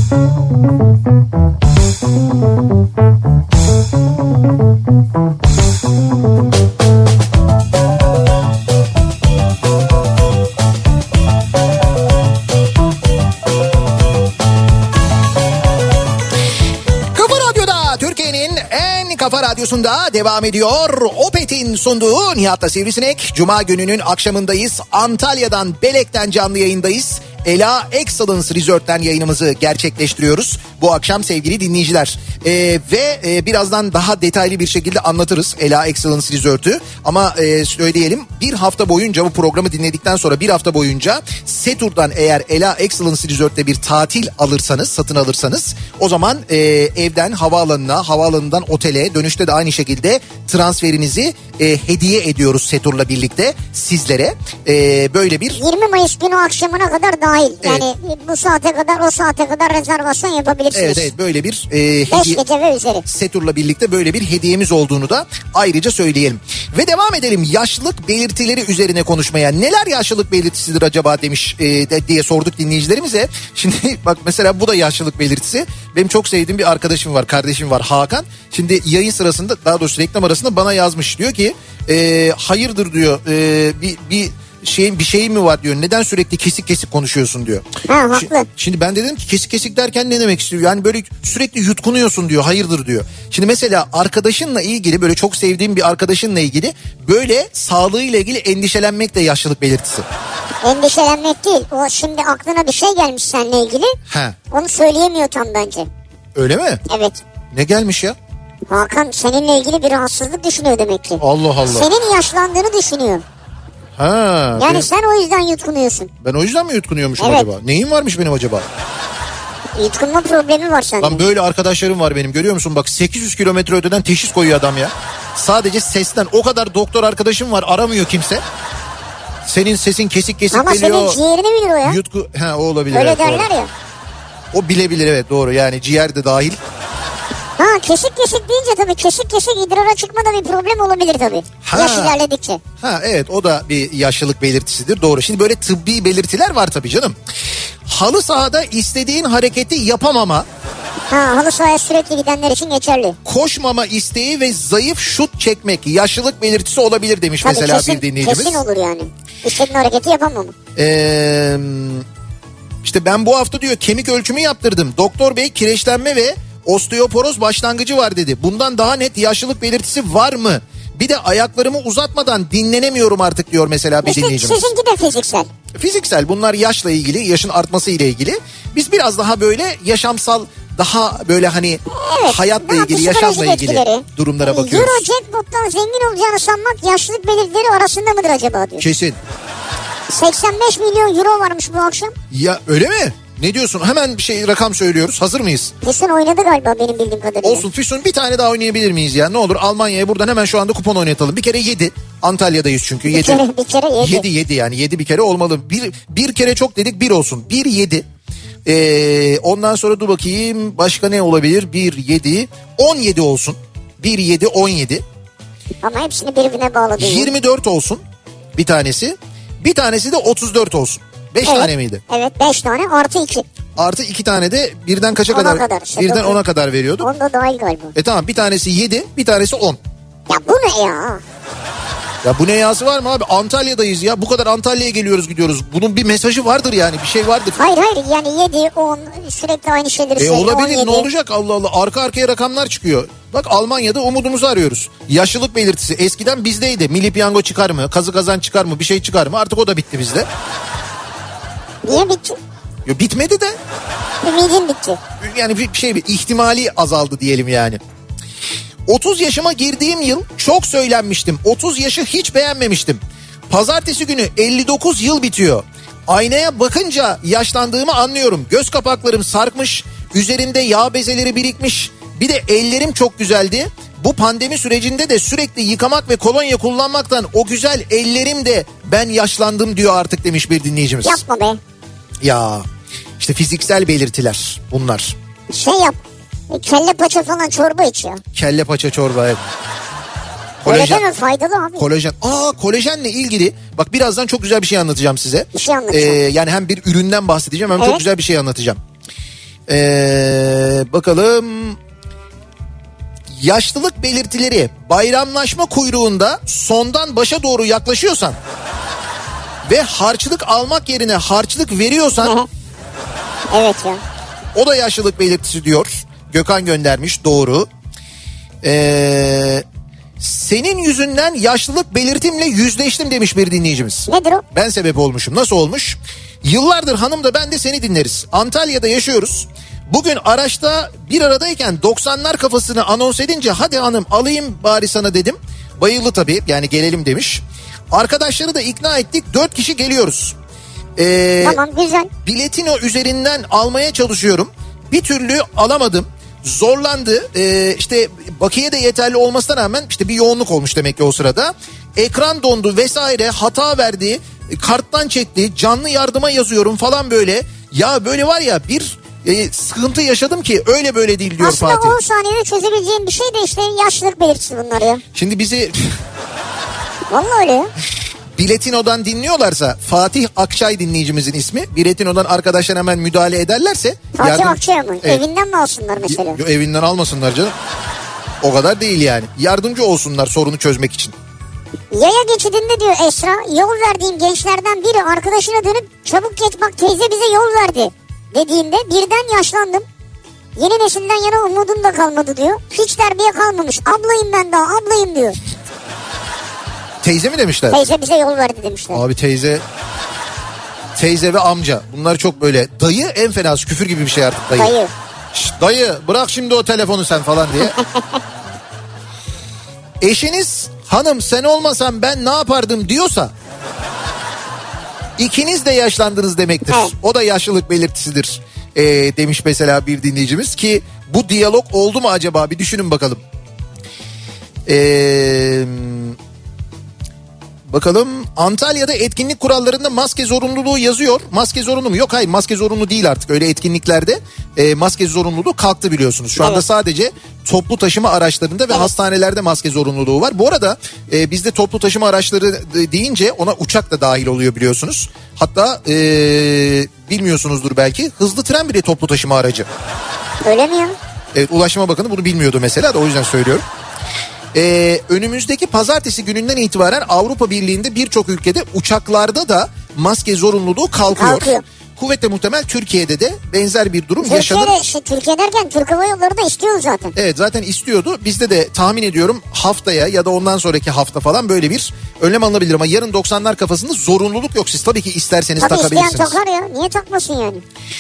Kafa Radyosu'nda devam ediyor. Opet'in sunduğu Nihat'la Sivrisinek. Cuma gününün akşamındayız. Antalya'dan, Belek'ten canlı yayındayız. Ela Excellence Resort'ten yayınımızı gerçekleştiriyoruz bu akşam sevgili dinleyiciler. Ve birazdan daha detaylı bir şekilde anlatırız Ela Excellence Resort'u. Ama söyleyelim, bir hafta boyunca bu programı dinledikten sonra bir hafta boyunca Setur'dan eğer Ela Excellence Resort'te bir tatil alırsanız, satın alırsanız o zaman evden havaalanına, havaalanından otele, dönüşte de aynı şekilde transferinizi hediye ediyoruz Setur'la birlikte sizlere. Böyle bir 20 Mayıs günü akşamına kadar dahil. Yani bu saate kadar, o saate kadar rezervasyon yapabilirsiniz. Evet, böyle bir 5 gece ve üzeri. Setur'la birlikte böyle bir hediyemiz olduğunu da ayrıca söyleyelim. Ve devam edelim yaşlılık belirtileri üzerine konuşmaya. Neler yaşlılık belirtisidir acaba demiş diye sorduk dinleyicilerimize. Şimdi bak mesela bu da yaşlılık belirtisi. Benim çok sevdiğim bir arkadaşım var, kardeşim var, Hakan. Şimdi yayın sırasında, daha doğrusu reklam arasında bana yazmış. Diyor ki hayırdır diyor, bir şeyin mi var diyor. Neden sürekli kesik kesik konuşuyorsun diyor. Haklı. Şimdi ben dedim ki kesik kesik derken ne demek istiyor? Yani böyle sürekli yutkunuyorsun diyor. Hayırdır diyor. Şimdi mesela arkadaşınla ilgili, böyle çok sevdiğim bir arkadaşınla ilgili böyle sağlığıyla ilgili endişelenmek de yaşlılık belirtisi. Endişelenmek değil. O şimdi aklına bir şey gelmiş seninle ilgili. Onu söyleyemiyor tam bence. Öyle mi? Evet. Ne gelmiş ya? Hakan seninle ilgili bir rahatsızlık düşünüyor demek ki. Allah Allah. Senin yaşlandığını düşünüyor. Yani sen o yüzden yutkunuyorsun. Ben o yüzden mi yutkunuyormuşum acaba? Neyim varmış benim acaba? Yutkunma problemi var sende. Lan böyle arkadaşlarım var benim, görüyor musun? Bak 800 kilometre öteden teşhis koyuyor adam ya. Sadece sesten o kadar doktor arkadaşım var, aramıyor kimse. Senin sesin kesik kesik ama geliyor. Ama senin ciğerini bilir o ya. O olabilir. Öyle evet, derler doğru. ya. O bilebilir, evet doğru, yani ciğer de dahil. Ha, kesik kesik deyince tabii kesik kesik idrara çıkmada bir problem olabilir tabii. Yaş ilerledikçe. Ha evet, o da bir yaşlılık belirtisidir, doğru. Şimdi böyle tıbbi belirtiler var tabii canım. Halı sahada istediğin hareketi yapamama. Ha, halı sahaya sürekli gidenler için geçerli. Koşmama isteği ve zayıf şut çekmek yaşlılık belirtisi olabilir demiş tabii mesela bir dinleyicimiz. Kesin olur yani. İstediğin hareketi yapamam. İşte ben bu hafta diyor kemik ölçümü yaptırdım. Doktor bey kireçlenme ve osteoporoz başlangıcı var dedi. Bundan daha net yaşlılık belirtisi var mı? Bir de ayaklarımı uzatmadan dinlenemiyorum artık diyor mesela bir dinleyicimiz. Sizinki de fiziksel. Fiziksel, bunlar yaşla ilgili, yaşın artması ile ilgili. Biz biraz daha böyle yaşamsal, daha böyle hani hayatla ilgili, yaşamla ilgili durumlara bakıyoruz. Euro jackpot'tan zengin olacağını sanmak yaşlılık belirtileri arasında mıdır acaba diyor. Kesin. 85 milyon euro varmış bu akşam. Ya öyle mi? Ne diyorsun? Hemen bir rakam söylüyoruz. Hazır mıyız? Füsun oynadı galiba benim bildiğim kadarıyla. Olsun Füsun, bir tane daha oynayabilir miyiz ya? Ne olur Almanya'ya buradan hemen şu anda kupon oynatalım. Bir kere 7. Antalya'dayız çünkü. Bir kere 7 yani 7 bir kere olmalı. Bir kere çok dedik, 1 olsun. 1-7. Ondan sonra dur bakayım başka ne olabilir? 1-7 17 olsun. 1-7 17. Ama hepsini birbirine bağladı. 24 olsun bir tanesi. Bir tanesi de 34 olsun. 5 tane miydi? Evet 5 tane artı 2. Artı 2 tane de birden kaça kadar? Birden 10'a kadar veriyorduk. 10 da dahil galiba. Tamam, bir tanesi 7, bir tanesi 10. Ya bu ne ya? Ya bu ne yası var mı abi? Antalya'dayız ya. Bu kadar Antalya'ya geliyoruz gidiyoruz. Bunun bir mesajı vardır yani. Bir şey vardır. Hayır yani 7, 10 sürekli aynı şeyleri söylüyor. Olabilir 17. Ne olacak Allah Allah. Arka arkaya rakamlar çıkıyor. Bak Almanya'da umudumuzu arıyoruz. Yaşlılık belirtisi eskiden bizdeydi. Milli piyango çıkar mı? Kazı kazan çıkar mı? Bir şey çıkar mı? Artık o da bitti bizde. Niye bitti? Yo, bitmedi de. Ümidin bitti. Yani bir ihtimali azaldı diyelim yani. 30 yaşıma girdiğim yıl çok söylenmiştim. 30 yaşı hiç beğenmemiştim. Pazartesi günü 59 yıl bitiyor. Aynaya bakınca yaşlandığımı anlıyorum. Göz kapaklarım sarkmış, üzerinde yağ bezeleri birikmiş. Bir de ellerim çok güzeldi. Bu pandemi sürecinde de sürekli yıkamak ve kolonya kullanmaktan o güzel ellerim de ben yaşlandım diyor artık demiş bir dinleyicimiz. Yapma be. Ya işte fiziksel belirtiler bunlar. Yap. Kelle paça falan çorba içiyor. Kelle paça çorba, evet. Öyle deme, faydalı abi. Kolajen. Kolajenle ilgili bak birazdan çok güzel bir şey anlatacağım size. Bir şey anlatacağım. Yani hem bir üründen bahsedeceğim hem çok güzel bir şey anlatacağım. Bakalım. Yaşlılık belirtileri bayramlaşma kuyruğunda sondan başa doğru yaklaşıyorsan ve harçlık almak yerine harçlık veriyorsan evet ya. O da yaşlılık belirtisi diyor. Gökhan göndermiş, doğru. Senin yüzünden yaşlılık belirtimle yüzleştim demiş bir dinleyicimiz. Nedir o? Ben sebep olmuşum. Nasıl olmuş? Yıllardır hanım da ben de seni dinleriz. Antalya'da yaşıyoruz. Bugün araçta bir aradayken 90'lar kafasını anons edince hadi hanım alayım bari sana dedim. Bayıldı tabii, yani gelelim demiş. Arkadaşları da ikna ettik, 4 kişi geliyoruz. Tamam, güzel. Biletino üzerinden almaya çalışıyorum. Bir türlü alamadım. Zorlandı. İşte bakiye de yeterli olmasına rağmen işte bir yoğunluk olmuş demek ki o sırada. Ekran dondu vesaire, hata verdi. Karttan çekti. Canlı yardıma yazıyorum falan böyle. Ya böyle var ya bir sıkıntı yaşadım ki öyle böyle değil diyor aslında Fatih. Aslında 10 saniyede çözebileceğin bir şey de işte yaşlılık belirtisi bunlar ya. Şimdi bizi... Vallahi öyle ya. Biletino'dan dinliyorlarsa, Fatih Akçay dinleyicimizin ismi. Biletino'dan arkadaşlar hemen müdahale ederlerse. Fatih Akçay mı? Evet. Evinden mi alsınlar mesela? Evinden almasınlar canım. O kadar değil yani. Yardımcı olsunlar sorunu çözmek için. Yaya geçidinde diyor Esra, yol verdiğim gençlerden biri arkadaşına dönüp çabuk geç bak teyze bize yol verdi dediğinde birden yaşlandım. Yeni nesilden yana umudum da kalmadı diyor. Hiç terbiye kalmamış. Ablayım ben daha, ablayım diyor. Teyze mi demişler? Teyze bize yol verdi demişler. Abi teyze ve amca. Bunlar çok böyle. Dayı en fenası, küfür gibi bir şey artık dayı. Dayı. Şşt, dayı bırak şimdi o telefonu sen falan diye. Eşiniz hanım sen olmasan ben ne yapardım diyorsa ikiniz de yaşlandınız demektir. Evet. O da yaşlılık belirtisidir demiş mesela bir dinleyicimiz ki bu diyalog oldu mu acaba bir düşünün bakalım. Bakalım, Antalya'da etkinlik kurallarında maske zorunluluğu yazıyor. Maske zorunlu mu? Yok, hayır, maske zorunlu değil artık. Öyle etkinliklerde maske zorunluluğu kalktı biliyorsunuz. Şu anda sadece toplu taşıma araçlarında ve hastanelerde maske zorunluluğu var. Bu arada bizde toplu taşıma araçları deyince ona uçak da dahil oluyor biliyorsunuz. Hatta bilmiyorsunuzdur belki, hızlı tren bile toplu taşıma aracı. Öyle mi ya? Evet, Ulaştırma Bakanı bunu bilmiyordu mesela da, o yüzden söylüyorum. Önümüzdeki pazartesi gününden itibaren Avrupa Birliği'nde birçok ülkede uçaklarda da maske zorunluluğu kalkıyor. Kuvvetle muhtemel Türkiye'de de benzer bir durum yaşanır. Türkiye derken Türk Hava Yolları da istiyor zaten. Evet, zaten istiyordu. Bizde de tahmin ediyorum haftaya ya da ondan sonraki hafta falan böyle bir önlem alınabilir. Ama yarın 90'lar kafasında zorunluluk yok. Siz tabii ki isterseniz takabilirsiniz. Tabii isteyen takar ya. Niye takmasın yani?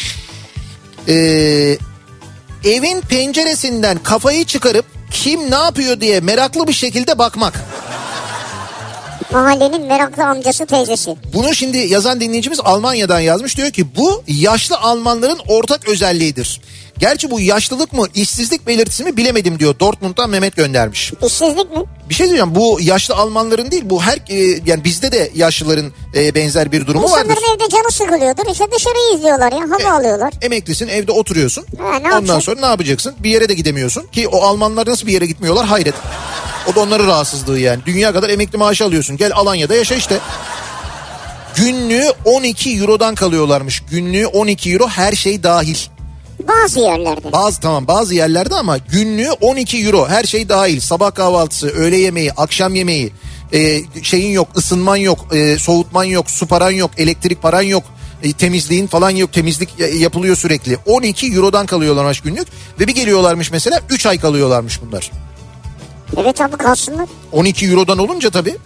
Evin penceresinden kafayı çıkarıp kim ne yapıyor diye meraklı bir şekilde bakmak. Mahallenin meraklı amcası, teyzesi. Bunu şimdi yazan dinleyicimiz Almanya'dan yazmış. Diyor ki bu yaşlı Almanların ortak özelliğidir. Gerçi bu yaşlılık mı, işsizlik belirtisi mi bilemedim diyor. Dortmund'dan Mehmet göndermiş. İşsizlik mi? Bir şey diyeceğim, bu yaşlı Almanların değil, bu yani bizde de yaşlıların benzer bir durumu vardır. İnsanların evde canı sıkılıyordur, işte dışarıyı izliyorlar ya, hava alıyorlar. Emeklisin, evde oturuyorsun. Ondan yapacak? Sonra ne yapacaksın? Bir yere de gidemiyorsun ki o Almanlar nasıl bir yere gitmiyorlar, hayret. O da onların rahatsızlığı yani. Dünya kadar emekli maaşı alıyorsun, gel Alanya'da yaşa işte. Günlüğü 12 Euro'dan kalıyorlarmış. Günlüğü 12 Euro, her şey dahil. Bazı yerlerde. Bazı yerlerde ama günlüğü 12 Euro, her şey dahil. Sabah kahvaltısı, öğle yemeği, akşam yemeği, şeyin yok, ısınman yok, soğutman yok, su paran yok, elektrik paran yok, temizliğin falan yok, temizlik yapılıyor sürekli. 12 Euro'dan kalıyorlarmış günlük ve bir geliyorlarmış mesela 3 ay kalıyorlarmış bunlar. Evet abi, kalsınlar. 12 Euro'dan olunca tabii.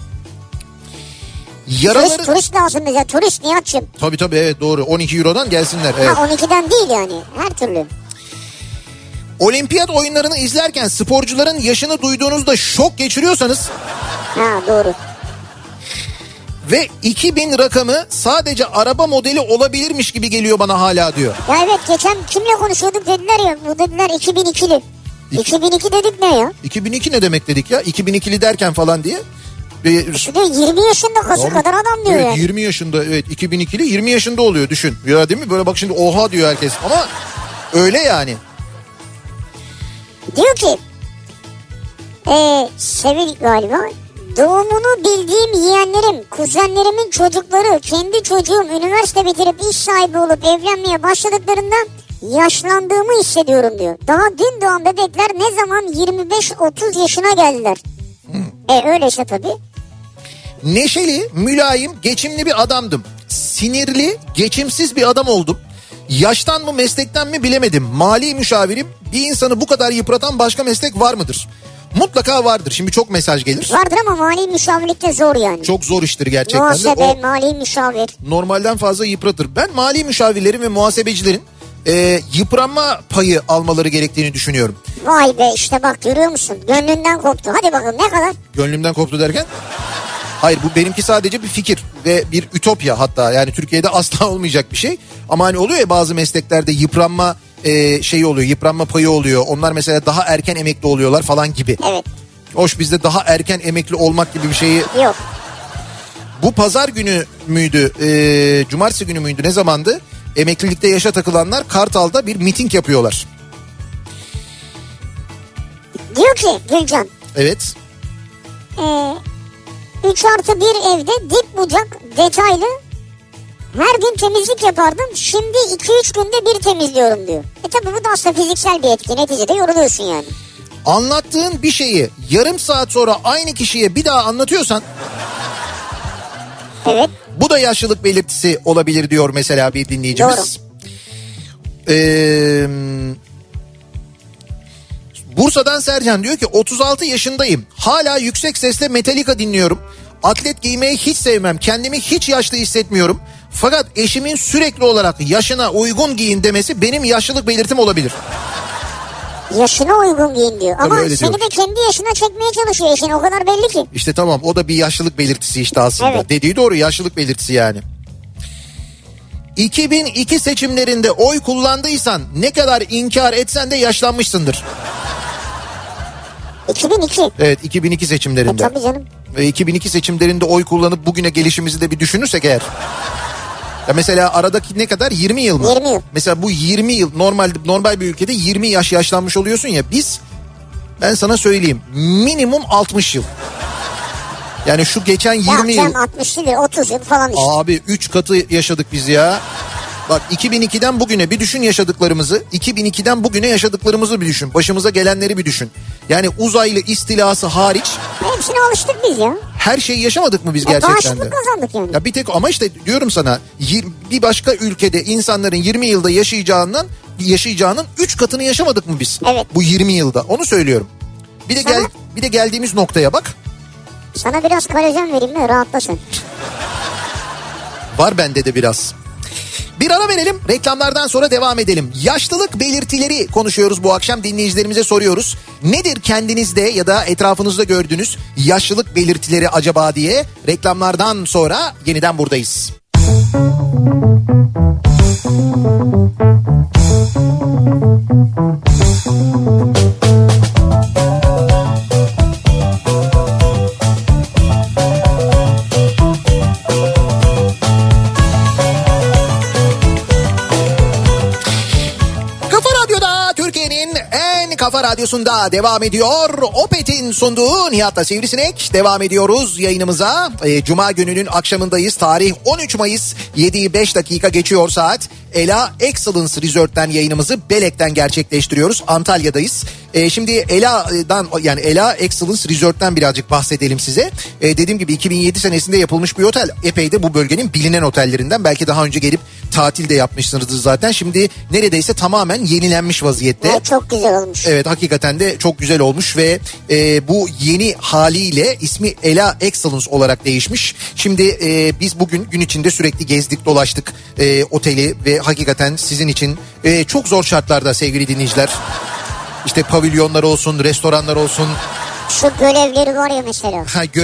Turist lazım bize, turist Nihat'cığım. Tabii evet, doğru, 12 Euro'dan gelsinler. Evet. 12'den değil yani, her türlü. Olimpiyat oyunlarını izlerken sporcuların yaşını duyduğunuzda şok geçiriyorsanız... Doğru. Ve 2000 rakamı sadece araba modeli olabilirmiş gibi geliyor bana hala diyor. Ya evet, geçen kimle konuşuyorduk, dediler ya, bu dediler 2002'li. 2002 dedik ne ya? 2002 ne demek dedik ya? 2002'li derken falan diye. İşte 20 yaşında kası kadar adam diyor evet, yani. 20 yaşında, evet, 2002'li 20 yaşında oluyor, düşün. Ya değil mi? Böyle bak şimdi oha diyor herkes ama öyle yani. Diyor ki Sevil galiba, doğumunu bildiğim yeğenlerim, kuzenlerimin çocukları, kendi çocuğum üniversite bitirip iş sahibi olup evlenmeye başladıklarında yaşlandığımı hissediyorum diyor. Daha dün doğan bebekler ne zaman 25-30 yaşına geldiler. Öyleyse tabii. Neşeli, mülayim, geçimli bir adamdım. Sinirli, geçimsiz bir adam oldum. Yaştan mı meslekten mi bilemedim. Mali müşavirim, bir insanı bu kadar yıpratan başka meslek var mıdır? Mutlaka vardır. Şimdi çok mesaj gelir. Vardır ama mali müşavirlik de zor yani. Çok zor iştir gerçekten. Muhasebe, mali müşavir. Normalden fazla yıpratır. Ben mali müşavirlerin ve muhasebecilerin yıpranma payı almaları gerektiğini düşünüyorum. Vay be, işte bak, görüyor musun? Gönlünden koptu. Hadi bakalım, ne kadar? Gönlümden koptu derken? Hayır, bu benimki sadece bir fikir ve bir ütopya hatta. Yani Türkiye'de asla olmayacak bir şey. Ama hani oluyor ya, bazı mesleklerde yıpranma şeyi oluyor, yıpranma payı oluyor. Onlar mesela daha erken emekli oluyorlar falan gibi. Evet. Hoş, bizde daha erken emekli olmak gibi bir şeyi... Yok. Bu pazar günü müydü, cumartesi günü müydü, ne zamandı? Emeklilikte yaşa takılanlar Kartal'da bir miting yapıyorlar. Diyor ki Gülcan. Evet. 3+1 evde dip bucak detaylı, her gün temizlik yapardım. Şimdi 2-3 günde bir temizliyorum diyor. Tabii bu da aslında fiziksel bir etki. Neticede yoruluyorsun yani. Anlattığın bir şeyi yarım saat sonra aynı kişiye bir daha anlatıyorsan... Evet. Bu da yaşlılık belirtisi olabilir diyor mesela bir dinleyicimiz. Bursa'dan Sercan diyor ki 36 yaşındayım. Hala yüksek sesle Metallica dinliyorum. Atlet giymeyi hiç sevmem. Kendimi hiç yaşlı hissetmiyorum. Fakat eşimin sürekli olarak yaşına uygun giyin demesi benim yaşlılık belirtim olabilir. Yaşına uygun giyin diyor. Tabii, ama seni de kendi yaşına çekmeye çalışıyor eşin, o kadar belli ki. İşte tamam, o da bir yaşlılık belirtisi işte aslında. Evet. Dediği doğru, yaşlılık belirtisi yani. 2002 seçimlerinde oy kullandıysan ne kadar inkar etsen de yaşlanmışsındır. 2002. Evet, 2002 seçimlerinde. Tabii canım. 2002 seçimlerinde oy kullanıp bugüne gelişimizi de bir düşünürsek eğer. Ya mesela aradaki ne kadar? 20 yıl mı? 20 yıl. Mesela bu 20 yıl normal bir ülkede 20 yaş yaşlanmış oluyorsun ya, ben sana söyleyeyim, minimum 60 yıl. Yani şu geçen 20 yıl. 60 değil, 30 yıl falan işte. Abi 3 katı yaşadık biz ya. Bak 2002'den bugüne bir düşün yaşadıklarımızı. 2002'den bugüne yaşadıklarımızı bir düşün. Başımıza gelenleri bir düşün. Yani uzaylı istilası hariç. Hepsine alıştık biz ya. Her şeyi yaşamadık mı biz gerçekten de? Bağışıklık kazandık yani. Ya bir tek ama işte diyorum sana, bir başka ülkede insanların 20 yılda yaşayacağının 3 katını yaşamadık mı biz? Evet. Bu 20 yılda. Onu söylüyorum. Bir de geldiğimiz noktaya bak. Sana biraz kolajen vereyim mi? Rahatlasın. Var bende de biraz. Bir ara verelim, reklamlardan sonra devam edelim. Yaşlılık belirtileri konuşuyoruz bu akşam, dinleyicilerimize soruyoruz. Nedir kendinizde ya da etrafınızda gördüğünüz yaşlılık belirtileri acaba diye. Reklamlardan sonra yeniden buradayız. Kafa Radyosu'nda devam ediyor. Opet'in sunduğu Nihat'la Sivrisinek. Devam ediyoruz yayınımıza. Cuma gününün akşamındayız. Tarih 13 Mayıs, 7'yi 5 dakika geçiyor saat. Ela Excellence Resort'ten yayınımızı Belek'ten gerçekleştiriyoruz. Antalya'dayız. Şimdi Ela Excellence Resort'ten birazcık bahsedelim size. Dediğim gibi 2007 senesinde yapılmış bir otel. Epey de bu bölgenin bilinen otellerinden. Belki daha önce gelip tatil de yapmışsınızdır zaten. Şimdi neredeyse tamamen yenilenmiş vaziyette. Evet, çok güzel olmuş. Evet, hakikaten de çok güzel olmuş ve bu yeni haliyle ismi Ela Excellence olarak değişmiş. Şimdi biz bugün gün içinde sürekli gezdik dolaştık oteli ve hakikaten sizin için çok zor şartlarda sevgili dinleyiciler. İşte pavilyonlar olsun, restoranlar olsun. Şu göl evleri var ya mesela.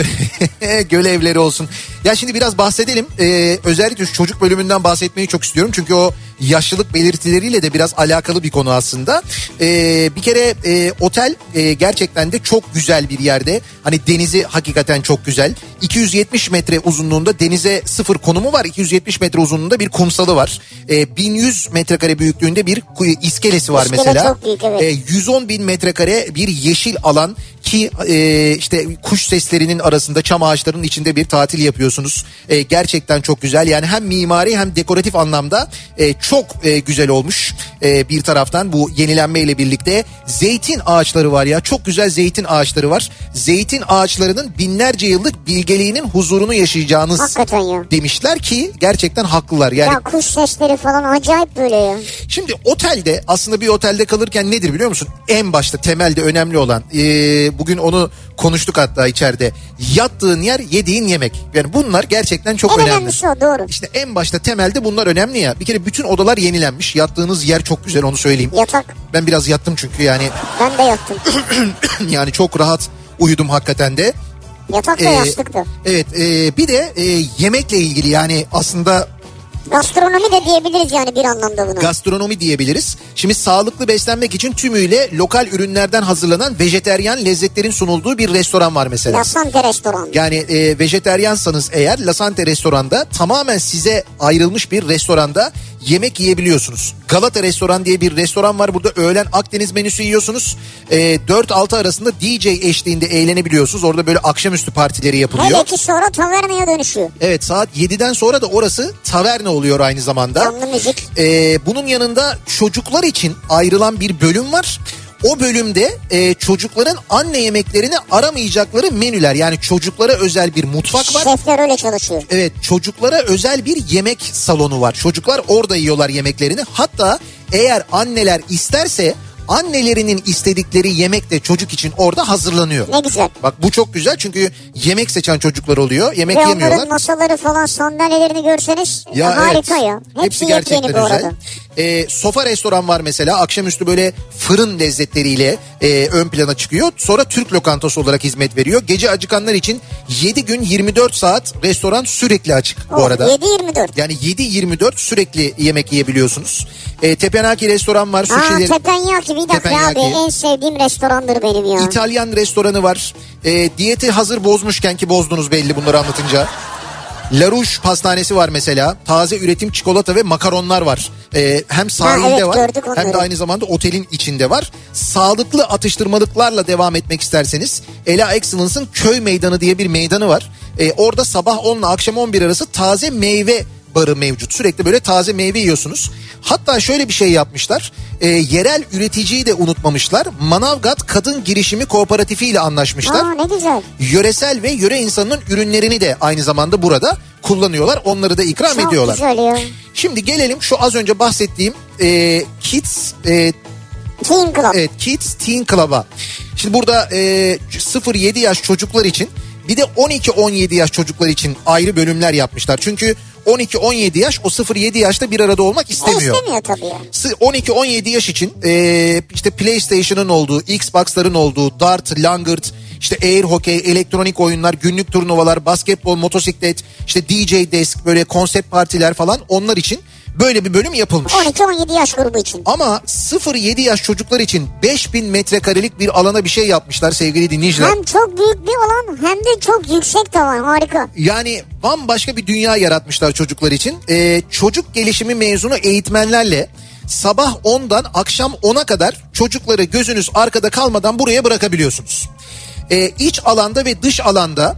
Göl evleri olsun. Ya şimdi biraz bahsedelim. Özellikle şu çocuk bölümünden bahsetmeyi çok istiyorum. Çünkü o yaşlılık belirtileriyle de biraz alakalı bir konu aslında. Bir kere otel gerçekten de çok güzel bir yerde. Hani denizi hakikaten çok güzel. 270 metre uzunluğunda denize sıfır konumu var. 270 metre uzunluğunda bir kumsalı var. 1100 metrekare büyüklüğünde bir iskelesi var mesela. Çok büyük, evet. 110 bin metrekare bir yeşil alan ki işte kuş seslerinin arasında çam ağaçlarının içinde bir tatil yapıyorsunuz. Gerçekten çok güzel. Yani hem mimari hem dekoratif anlamda çok güzel olmuş. Bir taraftan bu yenilenmeyle birlikte zeytin ağaçları var ya. Çok güzel zeytin ağaçları var. Zeytin ağaçlarının binlerce yıllık bilgeliğinin huzurunu yaşayacağınız demişler ki gerçekten haklılar. Yani ya kuş sesleri falan acayip böyle ya. Şimdi otelde, aslında bir otelde kalırken nedir biliyor musun? En başta temelde önemli olan bugün onu konuştuk hatta içeride. Yattığın yer, yediğin yemek. Yani bunlar gerçekten çok önemli. En önemlisi o, doğru. İşte en başta temelde bunlar önemli ya. Bir kere bütün odalar yenilenmiş. Yattığınız yer çok güzel, onu söyleyeyim. Yatak. Ben biraz yattım çünkü yani. Ben de yattım. Yani çok rahat uyudum hakikaten de. Yatak da yastıktı. Evet, bir de yemekle ilgili yani aslında... Gastronomi de diyebiliriz yani bir anlamda buna. Gastronomi diyebiliriz. Şimdi sağlıklı beslenmek için tümüyle lokal ürünlerden hazırlanan vejeteryan lezzetlerin sunulduğu bir restoran var mesela. Lasante restoran. Yani vejeteryansanız eğer Lasante restoranda tamamen size ayrılmış bir restoranda yemek yiyebiliyorsunuz. Galata Restoran diye bir restoran var. Burada öğlen Akdeniz menüsü yiyorsunuz. 4-6 arasında DJ eşliğinde eğlenebiliyorsunuz. Orada böyle akşamüstü partileri yapılıyor. Hele ki sonra tavernaya dönüşüyor. Evet, saat 7'den sonra da orası taverna oluyor aynı zamanda. Canlı müzik. Bunun yanında çocuklar için ayrılan bir bölüm var. O bölümde çocukların anne yemeklerini aramayacakları menüler, yani çocuklara özel bir mutfak var. Şefler öyle çalışıyor. Evet, çocuklara özel bir yemek salonu var. Çocuklar orada yiyorlar yemeklerini. Hatta eğer anneler isterse annelerinin istedikleri yemek de çocuk için orada hazırlanıyor. Ne güzel. Bak bu çok güzel çünkü yemek seçen çocuklar oluyor. Yemek ve yemiyorlar. Ve onların masaları falan, sandalyelerini görseniz ya harika evet. Ya. Hepsi gerçekten güzel. Sofa restoran var mesela. Akşamüstü böyle fırın lezzetleriyle ön plana çıkıyor. Sonra Türk lokantası olarak hizmet veriyor. Gece acıkanlar için 7 gün 24 saat restoran sürekli açık bu arada. 7-24. Yani 7-24 sürekli yemek yiyebiliyorsunuz. Teppanyaki restoran var. Sushi'leri. Teppanyaki, bir dakika Teppanyaki. abi, en sevdiğim restorandır benim ya. İtalyan restoranı var. Diyeti hazır bozmuşken ki bozdunuz belli bunları anlatınca. La Rouge pastanesi var mesela. Taze üretim çikolata ve makaronlar var. Hem sahilde var hem de aynı zamanda otelin içinde var. Sağlıklı atıştırmalıklarla devam etmek isterseniz Ela Excellence'ın köy meydanı diye bir meydanı var. Orada sabah 10 ile akşam 11 arası taze meyve barı mevcut. Sürekli böyle taze meyve yiyorsunuz. Hatta şöyle bir şey yapmışlar. Yerel üreticiyi de unutmamışlar. Manavgat Kadın Girişimi Kooperatifi ile anlaşmışlar. Ne güzel. Yöresel ve yöre insanının ürünlerini de aynı zamanda burada kullanıyorlar. Onları da ikram ediyorlar. Çok güzel ya. Şimdi gelelim şu az önce bahsettiğim Kids Teen Club. Evet, Kids Teen Club'a. Şimdi burada 0-7 yaş çocuklar için bir de 12-17 yaş çocuklar için ayrı bölümler yapmışlar. Çünkü 12-17 yaş o 0-7 yaşta bir arada olmak istemiyor. İstemiyor tabii yani. 12-17 yaş için işte PlayStation'ın olduğu, Xbox'ların olduğu, dart, langırt, işte air hockey, elektronik oyunlar, günlük turnuvalar, basketbol, motosiklet, işte DJ desk, böyle konsept partiler falan, onlar için böyle bir bölüm yapılmış. 12-17 yaş grubu için. Ama 0-7 yaş çocuklar için 5000 metrekarelik bir alana bir şey yapmışlar sevgili dinleyiciler. Hem çok büyük bir alan hem de çok yüksek tavan, harika. Yani bambaşka bir dünya yaratmışlar çocuklar için. Çocuk gelişimi mezunu eğitmenlerle sabah 10'dan akşam 10'a kadar çocukları gözünüz arkada kalmadan buraya bırakabiliyorsunuz. İç alanda ve dış alanda...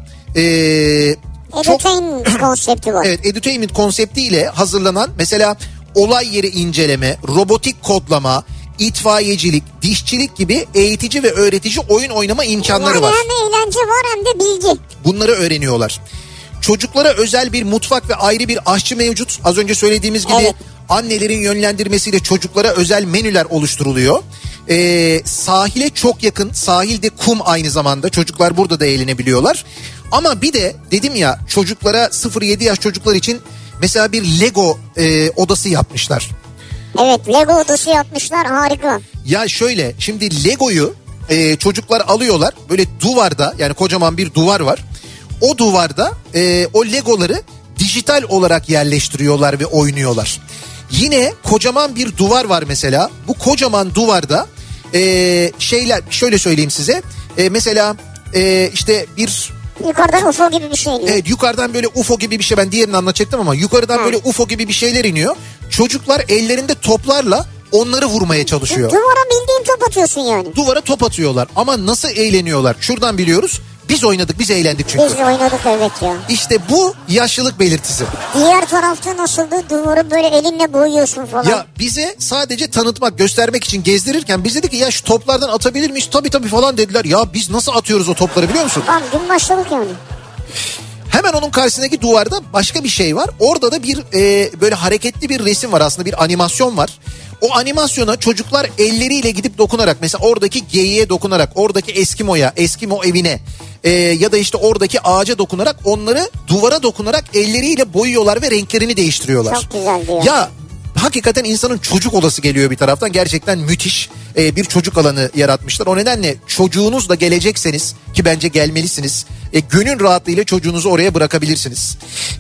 Edutainment konsepti var. Evet, edutainment konseptiyle hazırlanan mesela olay yeri inceleme, robotik kodlama, itfaiyecilik, dişçilik gibi eğitici ve öğretici oyun oynama imkanları var. Hem eğlence var hem de bilgi. Bunları öğreniyorlar. Çocuklara özel bir mutfak ve ayrı bir aşçı mevcut. Az önce söylediğimiz gibi annelerin yönlendirmesiyle çocuklara özel menüler oluşturuluyor. Sahile çok yakın, sahilde kum aynı zamanda, çocuklar burada da eğlenebiliyorlar. Ama bir de dedim ya, çocuklara 0-7 yaş çocuklar için mesela bir Lego odası yapmışlar. Evet, Lego odası yapmışlar, harika. Ya şöyle, şimdi Lego'yu çocuklar alıyorlar, böyle duvarda, yani kocaman bir duvar var. O duvarda o Legoları dijital olarak yerleştiriyorlar ve oynuyorlar. Yine kocaman bir duvar var mesela. Bu kocaman duvarda şeyler, şöyle söyleyeyim size. Mesela işte bir... Yukarıdan UFO gibi bir şey iniyor. Evet, yukarıdan böyle UFO gibi bir şey, ben diğerini anlatacaktım ama yukarıdan böyle UFO gibi bir şeyler iniyor. Çocuklar ellerinde toplarla onları vurmaya çalışıyor. Duvara bildiğin top atıyorsun yani. Duvara top atıyorlar ama nasıl eğleniyorlar? Şuradan biliyoruz. Biz oynadık, biz eğlendik çünkü. Biz oynadık, evet ya. İşte bu yaşlılık belirtisi. Diğer tarafta nasıldı? Duvarı böyle elinle boyuyorsun falan. Ya bize sadece tanıtmak, göstermek için gezdirirken biz dedik ki ya şu toplardan atabilir miyiz? Tabii falan dediler. Ya biz nasıl atıyoruz o topları biliyor musun? Tamam, gün başladık yani. Hemen onun karşısındaki duvarda başka bir şey var. Orada da bir böyle hareketli bir resim var, aslında bir animasyon var. O animasyona çocuklar elleriyle gidip dokunarak, mesela oradaki geyiğe dokunarak, oradaki Eskimo evine ya da işte oradaki ağaca dokunarak, onları duvara dokunarak elleriyle boyuyorlar ve renklerini değiştiriyorlar. Çok güzel diyor. Ya hakikaten insanın çocuk olası geliyor bir taraftan. Gerçekten müthiş bir çocuk alanı yaratmışlar. O nedenle çocuğunuzla gelecekseniz, ki bence gelmelisiniz, gönül rahatlığıyla çocuğunuzu oraya bırakabilirsiniz.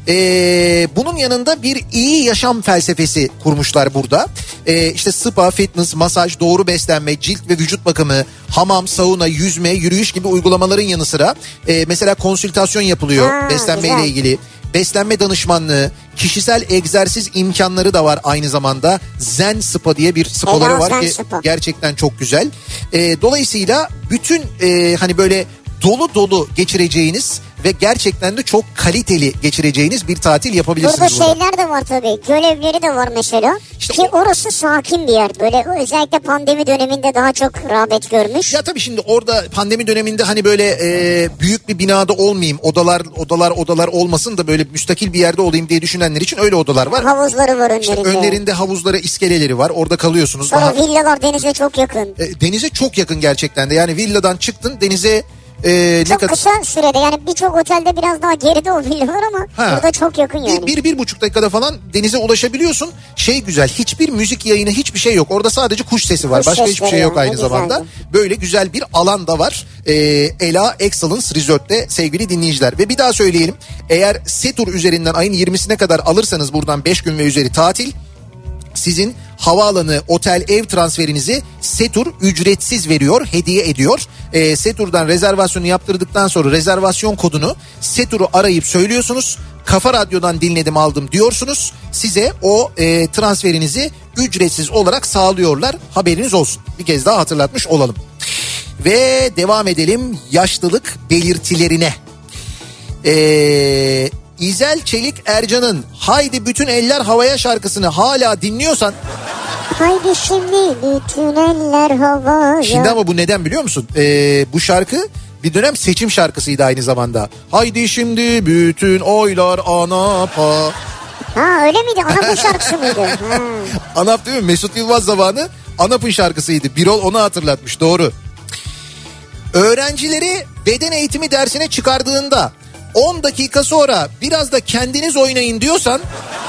Bunun yanında bir iyi yaşam felsefesi kurmuşlar burada. İşte spa, fitness, masaj, doğru beslenme, cilt ve vücut bakımı, hamam, sauna, yüzme, yürüyüş gibi uygulamaların yanı sıra mesela konsültasyon yapılıyor beslenmeyle ilgili. Beslenme danışmanlığı, kişisel egzersiz imkanları da var aynı zamanda. Zen Spa diye bir spaları var ki gerçekten çok güzel. Dolayısıyla bütün hani böyle dolu geçireceğiniz ve gerçekten de çok kaliteli geçireceğiniz bir tatil yapabilirsiniz burada. Şeyler de var tabii. Göl evleri de var mesela. İşte ki orası sakin bir yer. Böyle özellikle pandemi döneminde daha çok rağbet görmüş. Ya tabii şimdi orada pandemi döneminde hani böyle büyük bir binada olmayayım, odalar olmasın da böyle müstakil bir yerde olayım diye düşünenler için öyle odalar var. Havuzları var önlerinde. İşte önlerinde havuzları, iskeleleri var. Orada kalıyorsunuz. Sonra villalar denize çok yakın. Denize çok yakın gerçekten de. Yani villadan çıktın, denize Çok kısa sürede, yani birçok otelde biraz daha geride o villalar ama burada çok yakın yani. 1,5 dakikada falan denize ulaşabiliyorsun. Güzel, hiçbir müzik yayını, hiçbir şey yok. Orada sadece kuş sesi var. Başka hiçbir şey yok aynı zamanda. Böyle güzel bir alan da var. Ela Excellence Resort'te sevgili dinleyiciler. Ve bir daha söyleyelim. Eğer Setur üzerinden ayın 20'sine kadar alırsanız buradan 5 gün ve üzeri tatil, sizin havaalanı, otel, ev transferinizi Setur ücretsiz veriyor, hediye ediyor. Setur'dan rezervasyonu yaptırdıktan sonra rezervasyon kodunu Setur'u arayıp söylüyorsunuz. Kafa Radyo'dan dinledim aldım diyorsunuz. Size o transferinizi ücretsiz olarak sağlıyorlar. Haberiniz olsun. Bir kez daha hatırlatmış olalım. Ve devam edelim yaşlılık belirtilerine. İzel Çelik Ercan'ın Haydi Bütün Eller Havaya şarkısını hala dinliyorsan... Haydi şimdi bütün eller havaya. Şimdi ama bu neden biliyor musun? Bu şarkı bir dönem seçim şarkısıydı aynı zamanda. Haydi şimdi bütün oylar ANAP'a. Ha öyle miydi? ANAP'ın şarkısı mıydı? ANAP değil mi? Mesut Yılmaz zamanı ANAP'ın şarkısıydı. Birol onu hatırlatmış, doğru. Öğrencileri beden eğitimi dersine çıkardığında 10 dakika sonra biraz da kendiniz oynayın diyorsan